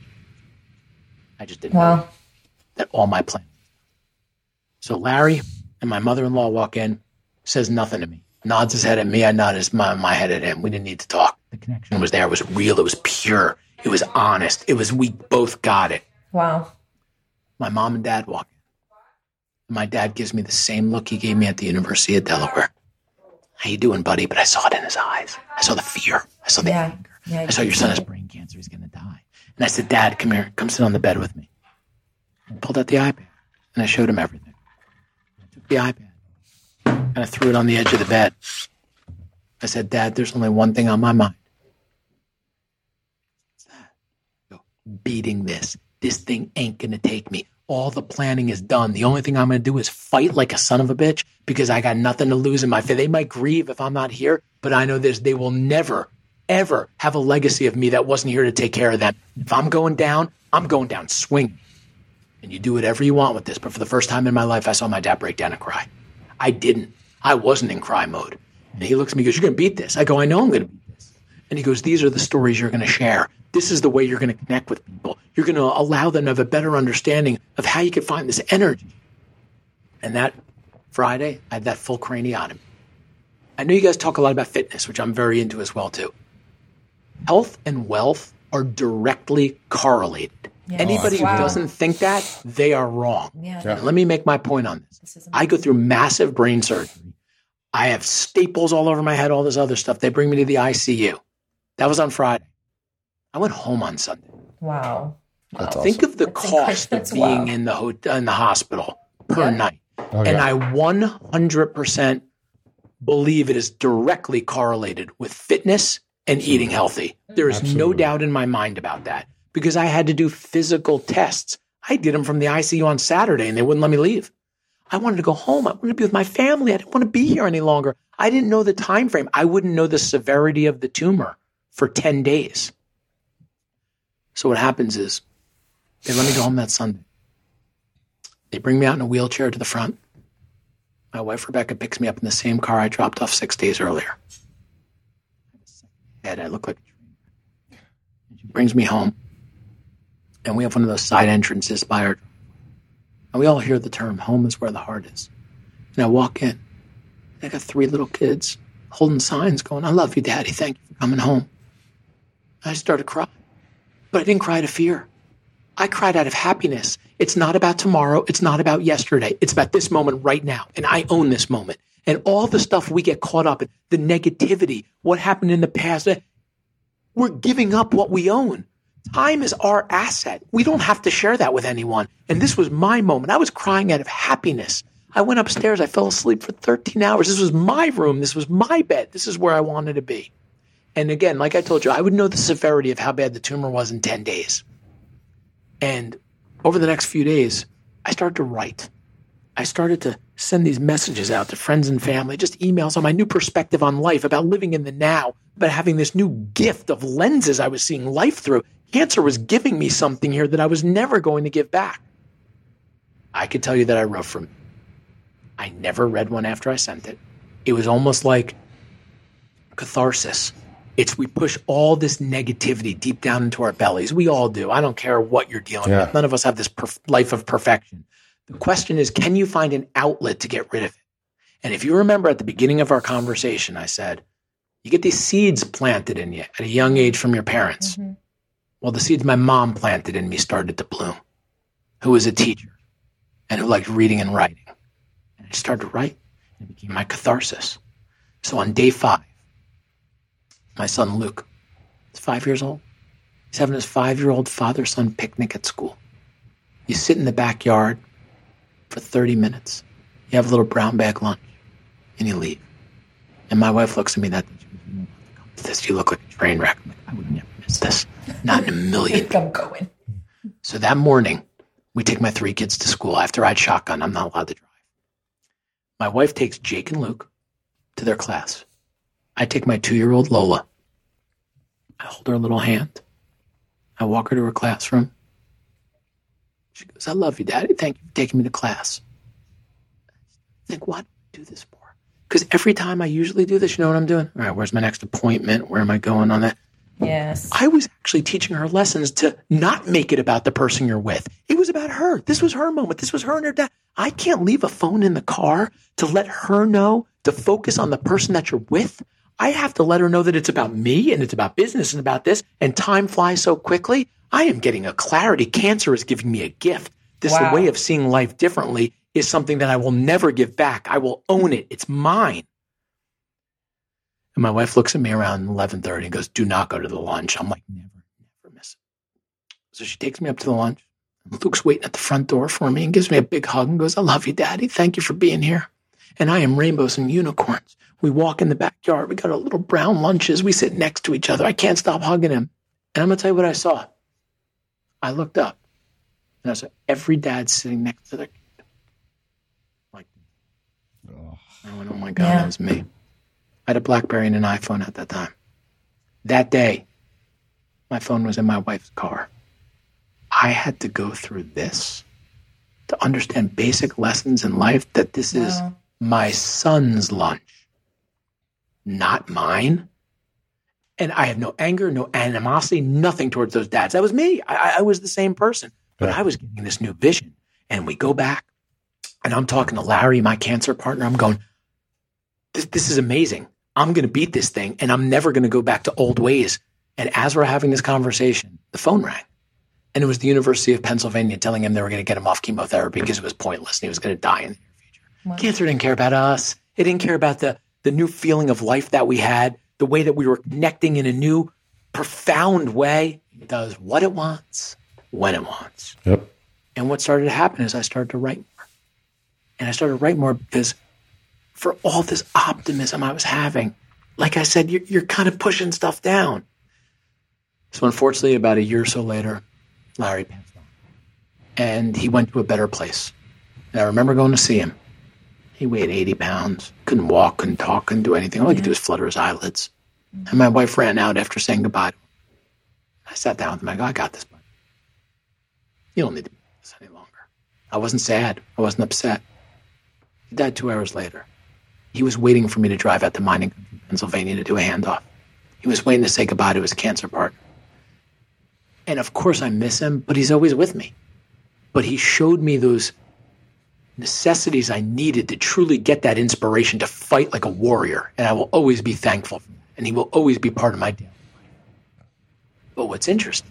I just didn't wow. know that all my plans. So Larry and my mother-in-law walk in, says nothing to me. Nods his head at me. I nod his, my, my head at him. We didn't need to talk. The connection was there. It was real. It was pure. It was honest. It was, we both got it. Wow. My mom and dad walk in. My dad gives me the same look he gave me at the University of Delaware. How you doing, buddy? But I saw it in his eyes. I saw the fear. I saw the yeah. anger. Yeah, I saw your son has brain cancer. He's going to die. And I said, Dad, come here. Come sit on the bed with me. I pulled out the iPad, and I showed him everything. I took the iPad, and I threw it on the edge of the bed. I said, Dad, there's only one thing on my mind. What's that? Go, beating this. This thing ain't going to take me. All the planning is done. The only thing I'm going to do is fight like a son of a bitch because I got nothing to lose in my faith. They might grieve if I'm not here, but I know this. They will never, ever have a legacy of me that wasn't here to take care of them. If I'm going down, I'm going down swinging. And you do whatever you want with this. But for the first time in my life, I saw my dad break down and cry. I didn't. I wasn't in cry mode. And he looks at me and goes, you're going to beat this. I go, I know I'm going to beat this. And he goes, these are the stories you're going to share. This is the way you're going to connect with people. You're going to allow them to have a better understanding of how you can find this energy. And that Friday, I had that full craniotomy. I know you guys talk a lot about fitness, which I'm very into as well, too. Health and wealth are directly correlated. Yeah. Anybody wow. who doesn't think that, they are wrong. Yeah. Yeah. Let me make my point on this. this I go through massive brain surgery. I have staples all over my head, all this other stuff. They bring me to the I C U. That was on Friday. I went home on Sunday. Wow. That's Think awesome. of the That's cost of being wow. in the ho- in the hospital per yeah. night. Oh, and yeah. I one hundred percent believe it is directly correlated with fitness and eating healthy. There is Absolutely. no doubt in my mind about that because I had to do physical tests. I did them from the I C U on Saturday and they wouldn't let me leave. I wanted to go home. I wanted to be with my family. I didn't want to be here any longer. I didn't know the time frame. I wouldn't know the severity of the tumor for ten days. So what happens is they let me go home that Sunday. They bring me out in a wheelchair to the front. My wife, Rebecca, picks me up in the same car I dropped off six days earlier. Head, I look like a train. She brings me home. And we have one of those side entrances by our. And we all hear the term, home is where the heart is. And I walk in. And I got three little kids holding signs going, I love you, Daddy. Thank you for coming home. And I started crying. But I didn't cry out of fear. I cried out of happiness. It's not about tomorrow. It's not about yesterday. It's about this moment right now. And I own this moment. And all the stuff we get caught up in, the negativity, what happened in the past, we're giving up what we own. Time is our asset. We don't have to share that with anyone. And this was my moment. I was crying out of happiness. I went upstairs. I fell asleep for thirteen hours. This was my room. This was my bed. This is where I wanted to be. And again, like I told you, I would know the severity of how bad the tumor was in ten days. And over the next few days, I started to write. I started to send these messages out to friends and family, just emails on my new perspective on life, about living in the now, but having this new gift of lenses I was seeing life through. Cancer was giving me something here that I was never going to give back. I could tell you that I wrote from. I never read one after I sent it. It was almost like catharsis. It's we push all this negativity deep down into our bellies. We all do. I don't care what you're dealing yeah. with. None of us have this perf- life of perfection. The question is, can you find an outlet to get rid of it? And if you remember at the beginning of our conversation, I said, you get these seeds planted in you at a young age from your parents. Mm-hmm. Well, the seeds my mom planted in me started to bloom, who was a teacher and who liked reading and writing. And I started to write, and it became my catharsis. So on day five, my son Luke is five years old. He's having his five-year-old father-son picnic at school. You sit in the backyard for thirty minutes. You have a little brown bag lunch, and you leave. And my wife looks at me that this you look like a train wreck. I'm like, I would never miss this. Not in a million. I'm going. So that morning, we take my three kids to school. I have to ride shotgun. I'm not allowed to drive. My wife takes Jake and Luke to their class. I take my two-year-old Lola. I hold her little hand. I walk her to her classroom. She goes, I love you, Daddy. Thank you for taking me to class. I think, why do I do this for? Because every time I usually do this, you know what I'm doing? All right, where's my next appointment? Where am I going on that? Yes. I was actually teaching her lessons to not make it about the person you're with. It was about her. This was her moment. This was her and her dad. I can't leave a phone in the car to let her know to focus on the person that you're with. I have to let her know that it's about me and it's about business and about this, and time flies so quickly. I am getting a clarity. Cancer is giving me a gift. This wow. way of seeing life differently is something that I will never give back. I will own it. It's mine. And my wife looks at me around eleven thirty and goes, do not go to the lunch. I'm like, never, never miss it. So she takes me up to the lunch. Luke's waiting at the front door for me and gives me a big hug and goes, I love you, Daddy. Thank you for being here. And I am rainbows and unicorns. We walk in the backyard. We got our little brown lunches. We sit next to each other. I can't stop hugging him. And I'm going to tell you what I saw. I looked up and I saw every dad sitting next to their kid. Like, oh. I went, oh my God, yeah. That was me. I had a BlackBerry and an iPhone at that time. That day, my phone was in my wife's car. I had to go through this to understand basic lessons in life, that this wow. is my son's lunch. not mine. And I have no anger, no animosity, nothing towards those dads. That was me. I, I was the same person, but I was getting this new vision. And we go back and I'm talking to Larry, my cancer partner. I'm going, this, this is amazing. I'm going to beat this thing and I'm never going to go back to old ways. And as we're having this conversation, the phone rang. And it was the University of Pennsylvania telling him they were going to get him off chemotherapy because it was pointless and he was going to die in the near future. Wow. Cancer didn't care about us. It didn't care about the, the new feeling of life that we had, the way that we were connecting in a new, profound way. It does what it wants, when it wants. Yep. And what started to happen is I started to write more. And I started to write more because for all this optimism I was having, like I said, you're, you're kind of pushing stuff down. So unfortunately, about a year or so later, Larry passed on. And he went to a better place. And I remember going to see him. He weighed eighty pounds, couldn't walk, couldn't talk, couldn't do anything. All he could do was flutter his eyelids. And my wife ran out after saying goodbye to him. I sat down with him. I go, I got this, buddy. You don't need to be this any longer. I wasn't sad. I wasn't upset. He died two hours later. He was waiting for me to drive out to Mining Country, Pennsylvania to do a handoff. He was waiting to say goodbye to his cancer partner. And of course I miss him, but he's always with me. But he showed me those necessities I needed to truly get that inspiration to fight like a warrior. And I will always be thankful for that. And he will always be part of my daily life. But what's interesting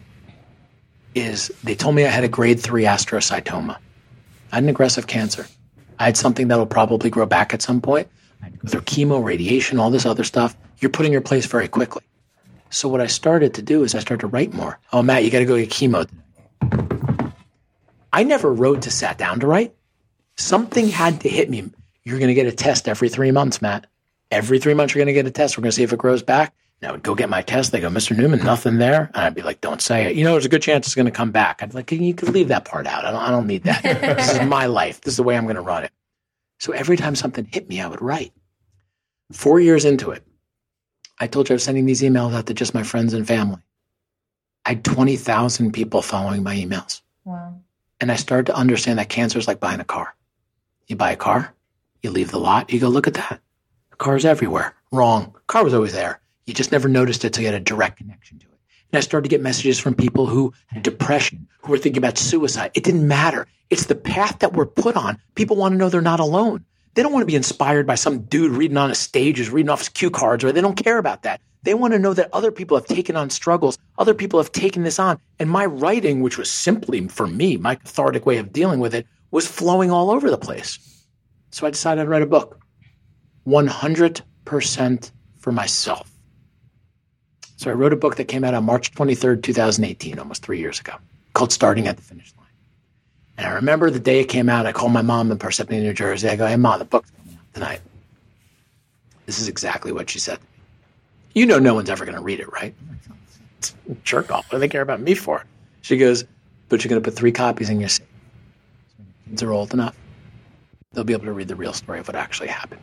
is they told me I had a grade three astrocytoma. I had an aggressive cancer. I had something that'll probably grow back at some point. I had to go through chemo, radiation, all this other stuff. You're put in your place very quickly. So what I started to do is I started to write more. Oh, Matt, you got to go get chemo today. I never wrote to sat down to write. Something had to hit me. You're going to get a test every three months, Matt. Every three months, you're going to get a test. We're going to see if it grows back. And I would go get my test. They go, Mister Newman, nothing there. And I'd be like, don't say it. You know, there's a good chance it's going to come back. I'd be like, you could leave that part out. I don't, I don't need that. This is my life. This is the way I'm going to run it. So every time something hit me, I would write. Four years into it, I told you I was sending these emails out to just my friends and family. I had twenty thousand people following my emails. Wow. And I started to understand that cancer is like buying a car. You buy a car, you leave the lot, you go, look at that. The car's everywhere. Wrong. Car was always there. You just never noticed it until you had a direct connection to it. And I started to get messages from people who had depression, who were thinking about suicide. It didn't matter. It's the path that we're put on. People want to know they're not alone. They don't want to be inspired by some dude reading on a stage who's reading off his cue cards, or they don't care about that. They want to know that other people have taken on struggles. Other people have taken this on. And my writing, which was simply for me, my cathartic way of dealing with it, was flowing all over the place. So I decided to write a book. one hundred percent for myself. So I wrote a book that came out on March twenty-third, twenty eighteen, almost three years ago, called Starting at the Finish Line. And I remember the day it came out, I called my mom in Parsippany, New Jersey. I go, hey, Mom, the book's coming out tonight. This is exactly what she said. You know no one's ever going to read it, right? Jerk off. What do they care about me for? She goes, but you're going to put three copies in your safe. So when kids are old enough, they'll be able to read the real story of what actually happened.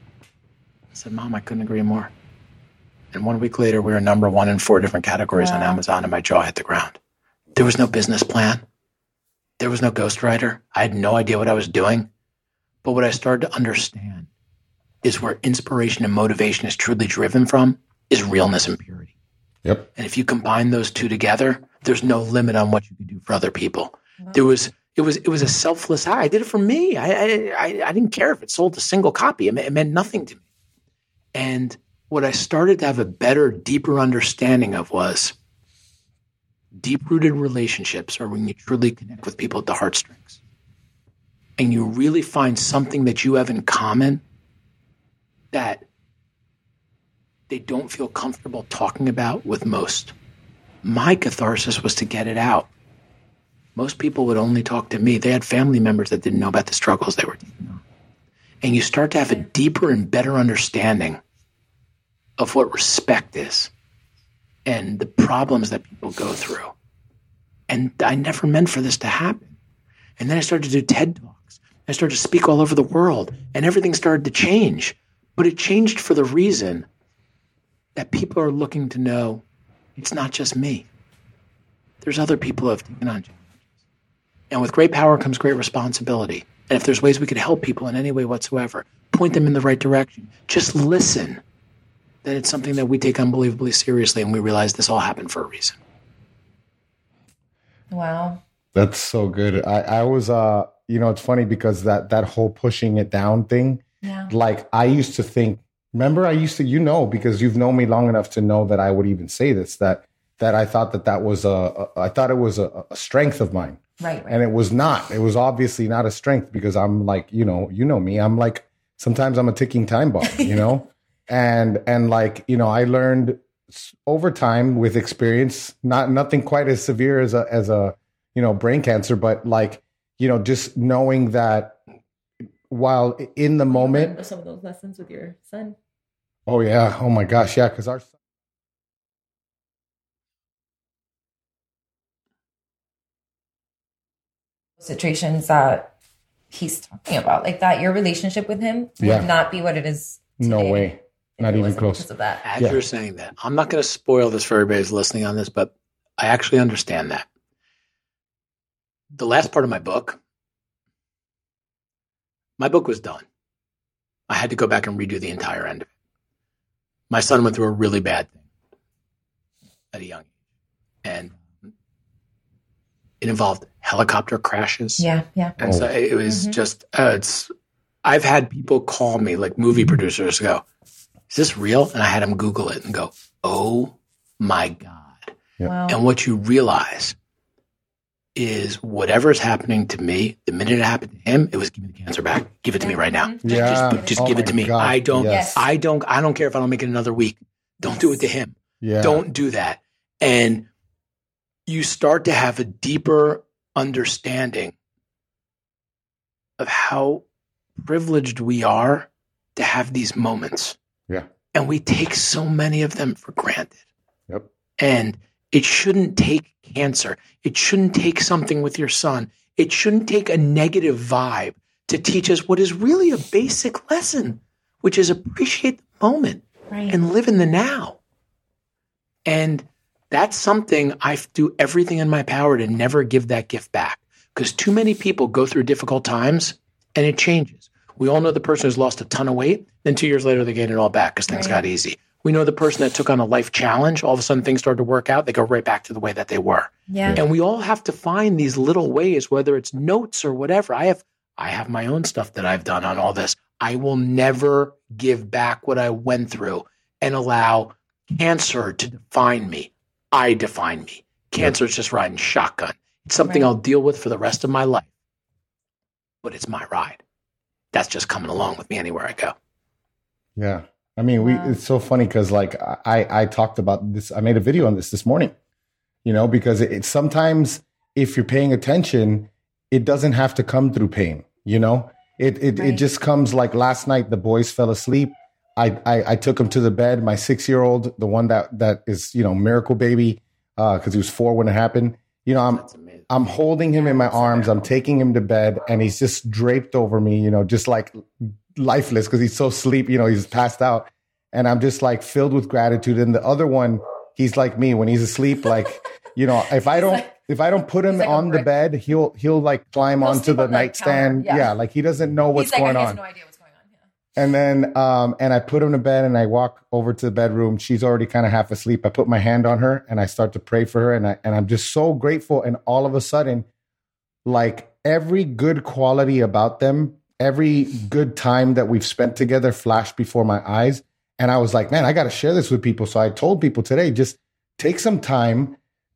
I said, Mom, I couldn't agree more. And one week later, we were number one in four different categories wow. on Amazon, and my jaw hit the ground. There was no business plan. There was no ghostwriter. I had no idea what I was doing. But what I started to understand is where inspiration and motivation is truly driven from is realness and purity. Yep. And if you combine those two together, there's no limit on what you can do for other people. Mm-hmm. There was, it was, it was a selfless act. I did it for me. I, I, I, I didn't care if it sold a single copy. It, it meant nothing to me. And what I started to have a better, deeper understanding of was deep-rooted relationships are when you truly connect with people at the heartstrings. And you really find something that you have in common that they don't feel comfortable talking about with most. My catharsis was to get it out. Most people would only talk to me. They had family members that didn't know about the struggles they were taking on. And you start to have a deeper and better understanding of what respect is and the problems that people go through. And I never meant for this to happen. And then I started to do TED Talks. I started to speak all over the world, and everything started to change. But it changed for the reason that people are looking to know it's not just me. There's other people who have taken on challenges. And with great power comes great responsibility. And if there's ways we could help people in any way whatsoever, point them in the right direction. Just listen. then it's something that we take unbelievably seriously, and we realize this all happened for a reason. Wow. That's so good. I, I was, uh, you know, it's funny because that, that whole pushing it down thing, Yeah. like I used to think, remember I used to, you know, because you've known me long enough to know that I would even say this, that, that I thought that that was a, a I thought it was a, a strength of mine. Right, right. And it was not. It was obviously not a strength because I'm like, you know, you know me. I'm like, sometimes I'm a ticking time bomb, you know? and and like, you know, I learned over time with experience, not nothing quite as severe as a as a, you know, brain cancer, but like, you know, just knowing that while in the moment. Some of those lessons with your son. Oh yeah. Oh my gosh. Yeah. Because our son. Situations that he's talking about, like that, your relationship with him would Yeah. not be what it is today. No way. if Not it even wasn't close. because of that. As Yeah. you're saying that, I'm not going to spoil this for everybody who's listening on this, but I actually understand that. The last part of my book, my book was done. I had to go back and redo the entire end of it. My son went through a really bad thing at a young age. And it involved helicopter crashes. Yeah, yeah. And so it was Mhm. just, uh, it's, I've had people call me, like movie producers, go, is this real? And I had them Google it and go, oh my God. Wow. And what you realize is whatever is happening to me, the minute it happened to him, it was give me the cancer back. Give it to me right now. Yeah. Just, just Oh give it my to me. God. I don't, Yes. I don't, I don't care if I don't make it another week. Don't do it to him. Yeah. Don't do that. And you start to have a deeper understanding of how privileged we are to have these moments. Yeah. And we take so many of them for granted. Yep. And it shouldn't take cancer. It shouldn't take something with your son. It shouldn't take a negative vibe to teach us what is really a basic lesson, which is appreciate the moment Right. and live in the now. And that's something I do everything in my power to never give that gift back, because too many people go through difficult times and it changes. We all know the person who's lost a ton of weight, then two years later they gain it all back because things Right. got easy. We know the person that took on a life challenge, all of a sudden things started to work out, they go right back to the way that they were. Yeah. And we all have to find these little ways, whether it's notes or whatever. I have I have my own stuff that I've done on all this. I will never give back what I went through and allow cancer to define me. I define me. Cancer is just riding shotgun. It's something Right. I'll deal with for the rest of my life. But it's my ride. That's just coming along with me anywhere I go. Yeah. I mean, we, Wow. it's so funny because like I, I talked about this. I made a video on this this morning, you know, because it, it sometimes if you're paying attention, it doesn't have to come through pain, you know, it, it, Right. it just comes like last night, the boys fell asleep. I, I, I took him to the bed. My six-year-old, the one that, that is, you know, miracle baby, uh, cause he was four when it happened, you know, I'm, That's amazing. I'm holding him in my arms. I'm taking him to bed and he's just draped over me, you know, just like lifeless because he's so sleep, you know, he's passed out. And I'm just like filled with gratitude. And the other one, he's like me when he's asleep, like, you know, if I don't, like- if I don't put him he's like a on the brick. bed, he'll, he'll like climb He'll onto sleep the on the nightstand. counter, Yeah. yeah. Like he doesn't know what's He's like, going he on. has no idea what's going on. Yeah. And then, um, and I put him to bed and I walk over to the bedroom. She's already kind of half asleep. I put my hand on her and I start to pray for her. And I, and I'm just so grateful. And all of a sudden, like every good quality about them, every good time that we've spent together flashed before my eyes. And I was like, man, I got to share this with people. So I told people today, just take some time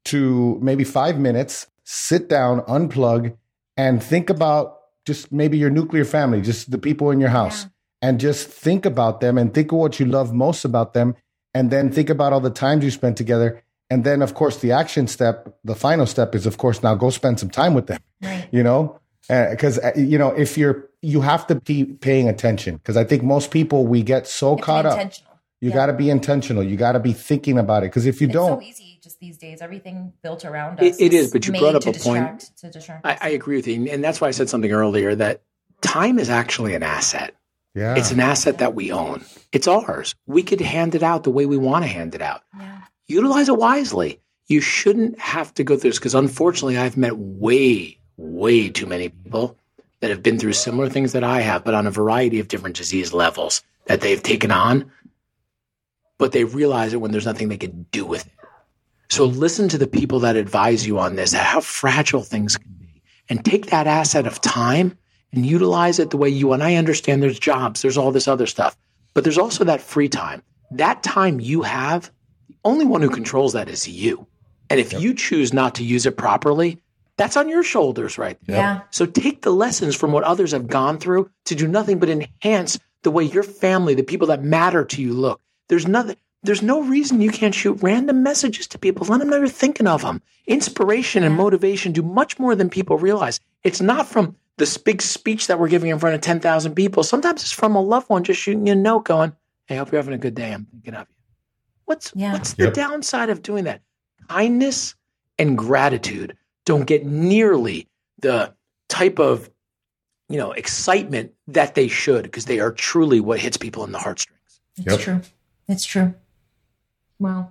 to maybe five minutes, sit down, unplug, and think about just maybe your nuclear family, just the people in your house, Yeah. and just think about them and think of what you love most about them. And then think about all the times you spent together. And then, of course, the action step, the final step is, of course, now go spend some time with them, Right. you know, because, uh, you know, if you're, you have to be paying attention because I think most people, we get so You have to be caught up. intentional. You Yeah. got to be intentional. You got to be thinking about it. Because if you It's don't, so easy just these days. Everything built around It- us. it is, but you made brought up to a point. distract- To distract I, us. I agree with you. And that's why I said something earlier that time is actually an asset. yeah, It's an asset that we own. It's ours. We could hand it out the way we want to hand it out. Yeah. Utilize it wisely. You shouldn't have to go through this because unfortunately I've met way, way too many people that have been through similar things that I have, but on a variety of different disease levels that they've taken on. but they realize it when there's nothing they can do with it. So listen to the people that advise you on this, how fragile things can be, and take that asset of time and utilize it the way you want. I understand there's jobs, there's all this other stuff, but there's also that free time. That time you have, the only one who controls that is you. And if yep. you choose not to use it properly, that's on your shoulders, right? Yeah. So take the lessons from what others have gone through to do nothing but enhance the way your family, the people that matter to you, look. There's nothing. There's no reason you can't shoot random messages to people. Let them know you're thinking of them. Inspiration and motivation do much more than people realize. It's not from this big speech that we're giving in front of ten thousand people. Sometimes it's from a loved one just shooting you a note going, hey, I hope you're having a good day. I'm thinking of you. What's, yeah. what's the yep. downside of doing that? Kindness and gratitude don't get nearly the type of, you know, excitement that they should, because they are truly what hits people in the heartstrings. It's yep. true. It's true. Wow.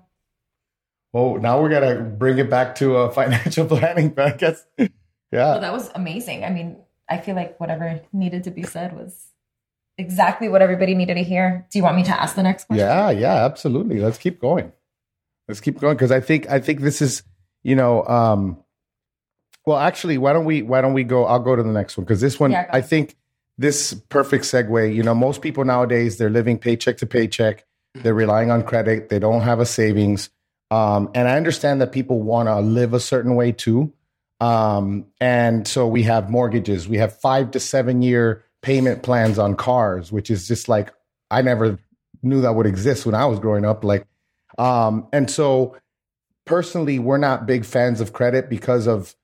Oh, now we're going to bring it back to uh, financial planning, but I guess, yeah. Well, that was amazing. I mean, I feel like whatever needed to be said was exactly what everybody needed to hear. Do you want me to ask the next question? Yeah, yeah, absolutely. Let's keep going. Let's keep going. Cause I think, I think this is, you know, um, well, actually, why don't we, why don't we go, I'll go to the next one. Cause this one, yeah, I think this perfect segue, you know, most people nowadays, they're living paycheck to paycheck. They're relying on credit. They don't have a savings. Um, and I understand that people want to live a certain way too. Um, and so we have mortgages. We have five to seven year payment plans on cars, which is just like, I never knew that would exist when I was growing up. Like, um, and so personally, we're not big fans of credit because of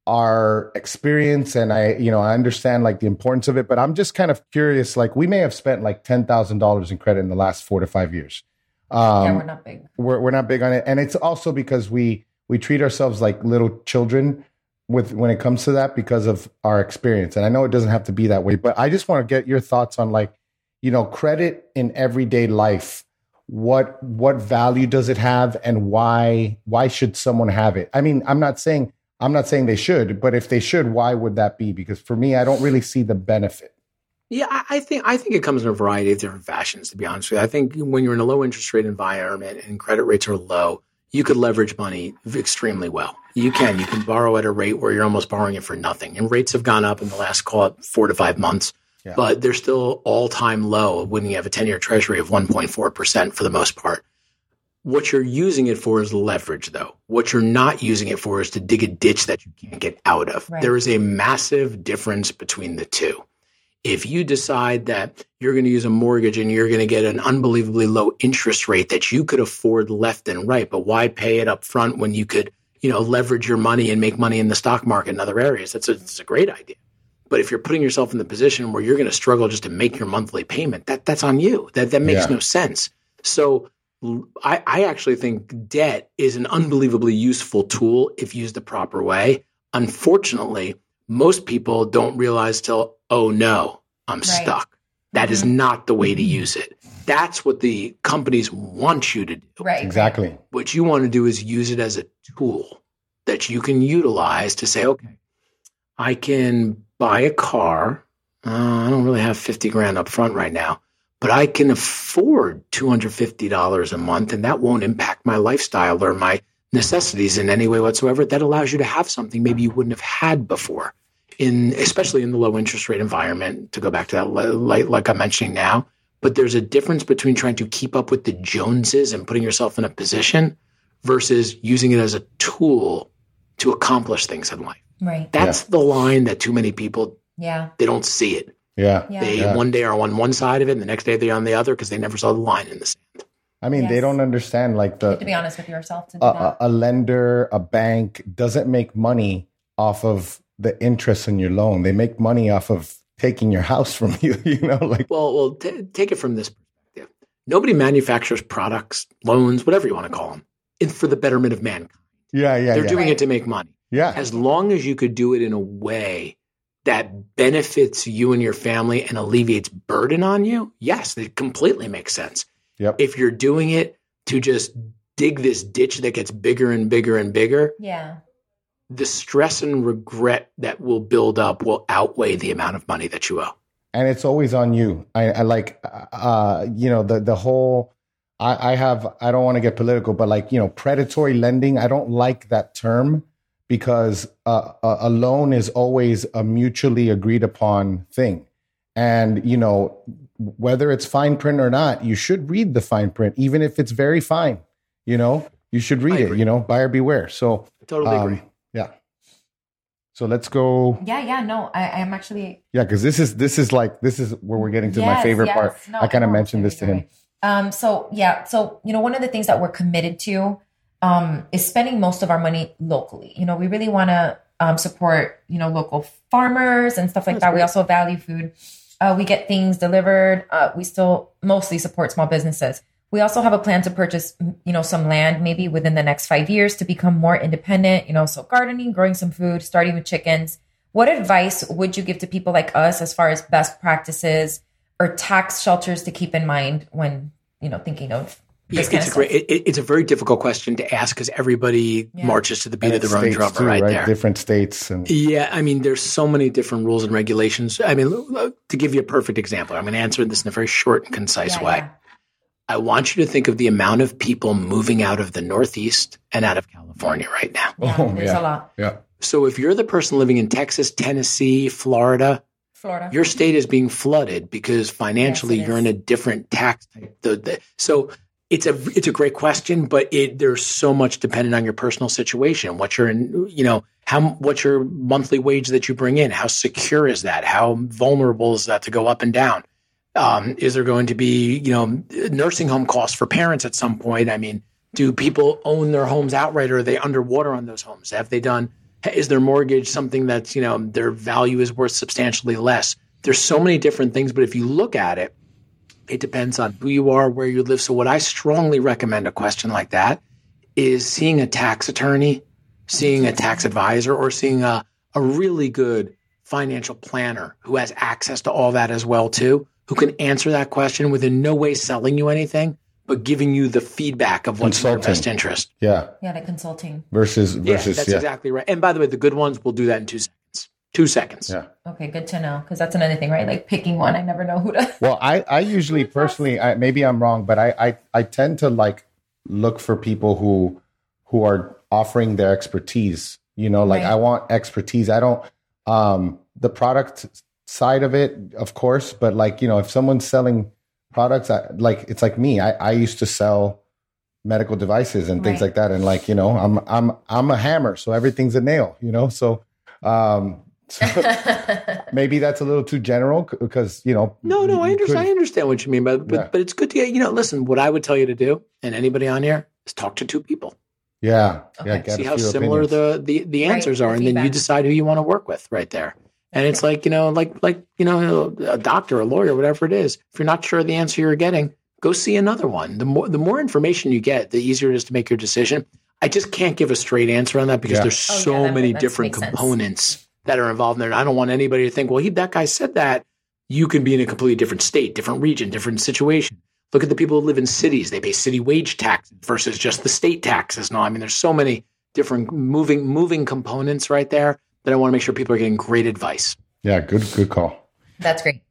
our experience. And I, you know, I understand like the importance of it, but I'm just kind of curious, like we may have spent like ten thousand dollars in credit in the last four to five years. Um, yeah, we're not big. We're, we're not big on it. And it's also because we, we treat ourselves like little children with, when it comes to that, because of our experience. And I know it doesn't have to be that way, but I just want to get your thoughts on like, you know, credit in everyday life. What, what value does it have, and why, why should someone have it? I mean, I'm not saying, I'm not saying they should, but if they should, why would that be? Because for me, I don't really see the benefit. Yeah, I think I think it comes in a variety of different fashions, to be honest with you. I think when you're in a low interest rate environment and credit rates are low, you could leverage money extremely well. You can. You can borrow at a rate where you're almost borrowing it for nothing. And rates have gone up in the last, call it, four to five months. Yeah. But they're still all-time low when you have a ten-year treasury of one point four percent for the most part. What you're using it for is leverage, though. What you're not using it for is to dig a ditch that you can't get out of. Right. There is a massive difference between the two. If you decide that you're going to use a mortgage and you're going to get an unbelievably low interest rate that you could afford left and right, but why pay it up front when you could, you know, leverage your money and make money in the stock market and other areas? That's a, that's a great idea. But if you're putting yourself in the position where you're going to struggle just to make your monthly payment, that that's on you. That that makes yeah. no sense. So I, I actually think debt is an unbelievably useful tool if used the proper way. Unfortunately, most people don't realize till, oh no, I'm right. stuck. That mm-hmm. is not the way to use it. That's what the companies want you to do. Right. Exactly. What you want to do is use it as a tool that you can utilize to say, okay, I can buy a car. Uh, I don't really have fifty grand up front right now, but I can afford two hundred fifty dollars a month, and that won't impact my lifestyle or my necessities in any way whatsoever. That allows you to have something maybe you wouldn't have had before, in especially in the low interest rate environment, to go back to that, like, like I'm mentioning now. But there's a difference between trying to keep up with the Joneses and putting yourself in a position versus using it as a tool to accomplish things in life. Right. That's yeah. the line that too many people, yeah, they don't see it. Yeah. yeah. They yeah. one day are on one side of it and the next day they're on the other because they never saw the line in the sand. I mean, yes. they don't understand like the, to be honest with yourself, to do a, that. a lender, a bank doesn't make money off of the interest in your loan. They make money off of taking your house from you, you know, like, well, well, t- take it from this perspective. Nobody manufactures products, loans, whatever you want to call them, in, for the betterment of mankind. Yeah. Yeah. They're yeah. doing right. it to make money. Yeah. As long as you could do it in a way that benefits you and your family and alleviates burden on you, yes, it completely makes sense. Yep. If you're doing it to just dig this ditch that gets bigger and bigger and bigger, yeah, the stress and regret that will build up will outweigh the amount of money that you owe. And it's always on you. I, I like, uh, you know, the, the whole, I, I have, I don't want to get political, but like, you know, predatory lending, I don't like that term because uh, a, a loan is always a mutually agreed upon thing. And, you know, whether it's fine print or not, you should read the fine print, even if it's very fine, you know, you should read it, you know, buyer beware. So I totally um, agree. Yeah. So let's go. Yeah, yeah, no, I, I am actually. Yeah, because this is this is like this is where we're getting to Yes, my favorite yes. part. No, I kind of no, mentioned this to you're him. right. Um, so yeah, so you know, one of the things that we're committed to um, is spending most of our money locally. You know, we really want to um, support you know local farmers and stuff like That's that. great. We also value food. Uh, we get things delivered. Uh, we still mostly support small businesses. We also have a plan to purchase, you know, some land maybe within the next five years to become more independent. You know, so gardening, growing some food, starting with chickens. What advice would you give to people like us as far as best practices or tax shelters to keep in mind when, you know, thinking of Yeah, this kind it's of a great. stuff? It, it's a very difficult question to ask because everybody Yeah. marches to the beat And of it's their own states drummer, too, right, right? there. Different states and Yeah, I mean, there's so many different rules and regulations. I mean, l- to give you a perfect example, I'm going to answer this in a very short and concise Yeah, way. yeah. I want you to think of the amount of people moving out of the Northeast and out of California right now. Yeah, Oh, there's yeah. a lot. yeah. So if you're the person living in Texas, Tennessee, Florida, Florida. your state is being flooded because financially Yes, it you're is. in a different tax type. The, the, so it's a it's a great question, but it there's so much dependent on your personal situation. What your you know how what's your monthly wage that you bring in? How secure is that? How vulnerable is that to go up and down? Um, is there going to be you know nursing home costs for parents at some point? I mean, do people own their homes outright, or are they underwater on those homes? Have they done? Is their mortgage something that's, you know, their value is worth substantially less? There's so many different things, but if you look at it, it depends on who you are, where you live. So what I strongly recommend a question like that is seeing a tax attorney, seeing a tax advisor, or seeing a, a really good financial planner who has access to all that as well too, who can answer that question with in no way selling you anything, but giving you the feedback of what's in your Consulting. best interest. Yeah. Yeah, the consulting. Versus Yeah, versus that's yeah. exactly right. And by the way, the good ones will do that in two seconds. Two seconds. Yeah. Okay, good to know. Because that's another thing, right? Like picking one. I never know who to. Well, I, I usually personally, I, maybe I'm wrong, but I, I, I tend to like look for people who who are offering their expertise. You know, like Right. I want expertise. I don't um the product side of it, of course, but like, you know, if someone's selling products, I, like it's like me. I, I used to sell medical devices and things Right. like that, and like you know, I'm I'm I'm a hammer, so everything's a nail. You know, so um. So maybe that's a little too general because, you know. No, no, I you understand. could- I understand what you mean, but but, Yeah. but it's good to get, you know, listen, what I would tell you to do, and anybody on here, is talk to two people. Yeah. Okay. Yeah. Get See a how few similar opinions. the, the, the Right, answers the are, and then you feedback. decide who you want to work with right there. And it's like, you know, like, like, you know, a doctor, a lawyer, whatever it is. If you're not sure of the answer you're getting, go see another one. The more, the more information you get, the easier it is to make your decision. I just can't give a straight answer on that because Yeah. there's Oh, yeah, so that- many that different makes sense. components that are involved in there. I don't want anybody to think, well, he, that guy said that. You can be in a completely different state, different region, different situation. Look at the people who live in cities. They pay city wage tax versus just the state taxes. No, I mean, there's so many different moving moving components right there that I want to make sure people are getting great advice. Yeah. Good, good call. That's great.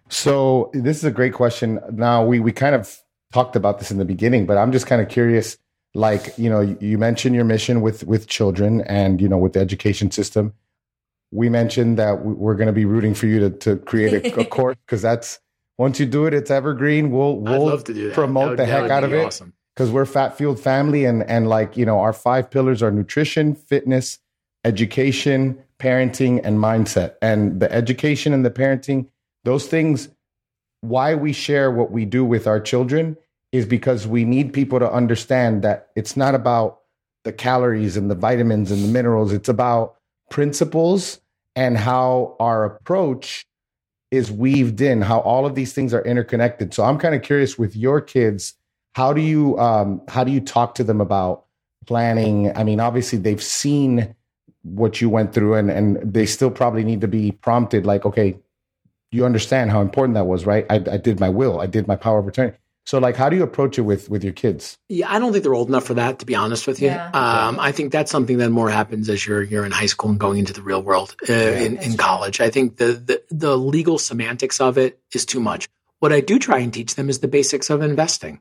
So this is a great question. Now we, we kind of talked about this in the beginning, but I'm just kind of curious, like, you know, you, you mentioned your mission with, with children and, you know, with the education system. We mentioned that we- we're going to be rooting for you to, to create a, a course because that's, once you do it, it's evergreen. We'll, I'd we'll love to do that. promote That would- the that heck would out be of it. awesome. Because we're Fat Fueled Family, and and like, you know, our five pillars are nutrition, fitness, education, parenting, and mindset. And the education and the parenting, those things, why we share what we do with our children is because we need people to understand that it's not about the calories and the vitamins and the minerals. It's about principles and how our approach is weaved in, how all of these things are interconnected. So I'm kind of curious with your kids, how do you um, how do you talk to them about planning? I mean, obviously they've seen what you went through, and and they still probably need to be prompted. Like, okay, you understand how important that was, right? I, I did my will, I did my power of attorney. So, like, how do you approach it with with your kids? Yeah, I don't think they're old enough for that, to be honest with you. Yeah. Um, I think that's something that more happens as you're you're in high school and going into the real world uh, in, in college. I think the, the the legal semantics of it is too much. What I do try and teach them is the basics of investing.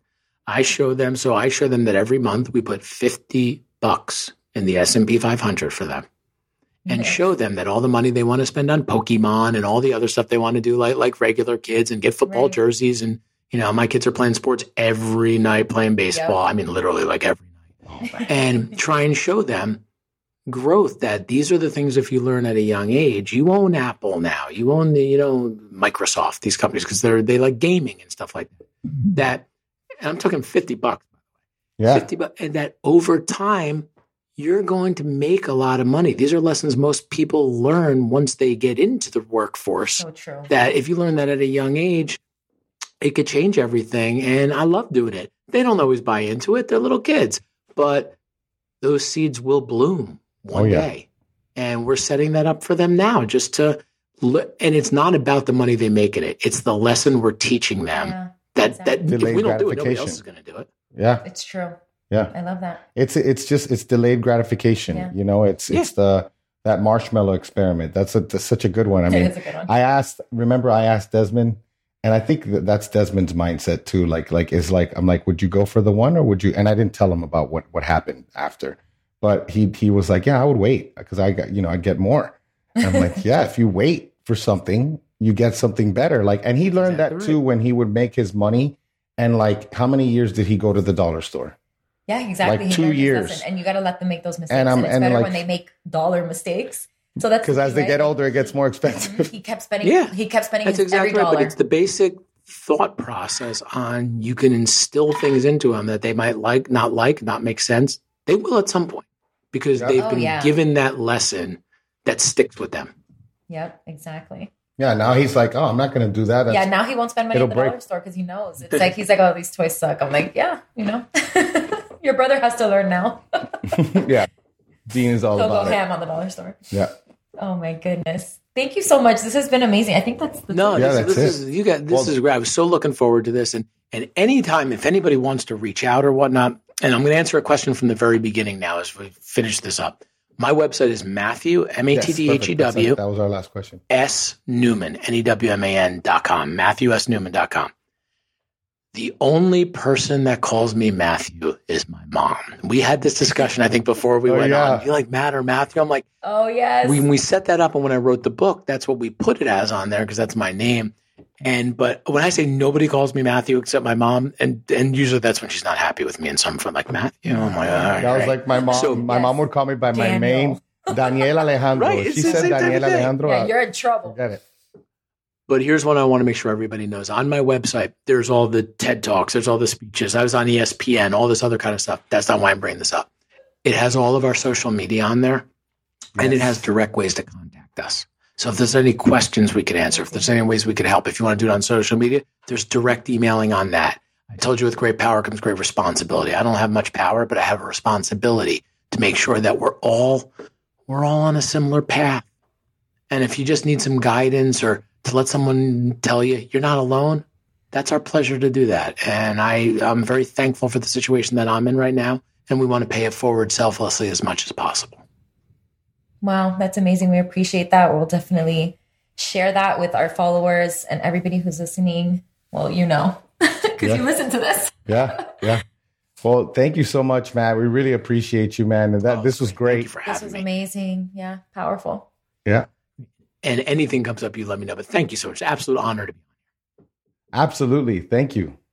I show them, so I show them that every month we put fifty bucks in the S and P five hundred for them and Okay. show them that all the money they want to spend on Pokemon and all the other stuff they want to do, like, like regular kids, and get football Right. jerseys. And, you know, my kids are playing sports every night, playing baseball. Yep. I mean, literally like every night. And try and show them growth, that these are the things, if you learn at a young age. You own Apple now, you own the, you know, Microsoft, these companies, because they're they like gaming and stuff like that. That, and I'm talking fifty bucks, Yeah. fifty bucks, and that over time you're going to make a lot of money. These are lessons most people learn once they get into the workforce. So true. That if you learn that at a young age, it could change everything. And I love doing it. They don't always buy into it. They're little kids, but those seeds will bloom one Oh, yeah. day. And we're setting that up for them now, just to, le- and it's not about the money they make in it. It's the lesson we're teaching them. Yeah, that, exactly. that if Delayed we don't do it, nobody gratification. else is going to do it. Yeah. It's true. Yeah. I love that. It's it's just it's delayed gratification. Yeah. You know, it's it's the that marshmallow experiment. That's, a, that's such a good one. I mean, It's a good one. I asked. Remember, I asked Desmond, and I think that that's Desmond's mindset too. Like like is like I'm like, would you go for the one or would you? And I didn't tell him about what what happened after, but he he was like, yeah, I would wait because I got you know I get more. And I'm like, yeah, if you wait for something, you get something better. Like, and he learned Exactly that right. too when he would make his money. And like, how many years did he go to the dollar store? Yeah, exactly. Like He two learned his years. lesson, and you got to let them make those mistakes. And And, I'm- it's and better like- when they make dollar mistakes. So that's Because the as thing, they right? get older, it gets more expensive. He kept spending. Yeah. He kept spending That's his exactly every right. dollar. But it's the basic thought process on, you can instill things into them that they might like, not like, not make sense. They will at some point, because Yeah. they've Oh, been yeah. given that lesson that sticks with them. Yep, exactly. Yeah, now he's like, oh, I'm not going to do that. Yeah, That's- now he won't spend money It'll at the break. dollar store because he knows. It's like he's like, oh, these toys suck. I'm like, yeah, you know, your brother has to learn now. yeah. Dean is all He'll go about it. ham on the dollar store. Yeah. Oh my goodness! Thank you so much. This has been amazing. I think that's the No, Yeah, this, that's this it. is you got this Well- is great. I was so looking forward to this, and and anytime if anybody wants to reach out or whatnot, and I'm going to answer a question from the very beginning now as we finish this up. My website is Matthew M A Yes, T T H E perfect. That's W it. That was our last question. S Newman, N E W M A N dot com, Matthew S Newman dot com. The only person that calls me Matthew is my mom. We had this discussion, I think, before we Oh, went yeah. on. Do you like Matt or Matthew? I'm like, Oh yes. when we set that up, and when I wrote the book, that's what we put it as on there, because that's my name. And but when I say nobody calls me Matthew except my mom, and and usually that's when she's not happy with me, and some from like Matthew. I'm like, all right, That was right. like my mom. So- my Yes. mom would call me by my Daniel. name, Daniel Alejandro. Right, If it's she the said same type of Daniel thing. Alejandro, yeah, I you're in trouble. get it. But here's what I want to make sure everybody knows. On my website, there's all the TED Talks, there's all the speeches. I was on E S P N, all this other kind of stuff. That's not why I'm bringing this up. It has all of our social media on there, and it has direct ways to contact us. So if there's any questions we could answer, if there's any ways we could help, if you want to do it on social media, there's direct emailing on that. I told you with great power comes great responsibility. I don't have much power, but I have a responsibility to make sure that we're all we're all on a similar path. And if you just need some guidance or to let someone tell you you're not alone, that's our pleasure to do that. And I, I'm very thankful for the situation that I'm in right now. And we want to pay it forward selflessly as much as possible. Wow, that's amazing. We appreciate that. We'll definitely share that with our followers and everybody who's listening. Well, you know, because Yeah. you listen to this. Yeah, yeah. Well, thank you so much, Matt. We really appreciate you, man. And that Oh, this was Thank great. you for This having was me. amazing. Yeah, powerful. Yeah, And anything comes up, you let me know. But thank you so much. Absolute honor to be. absolutely. Thank you.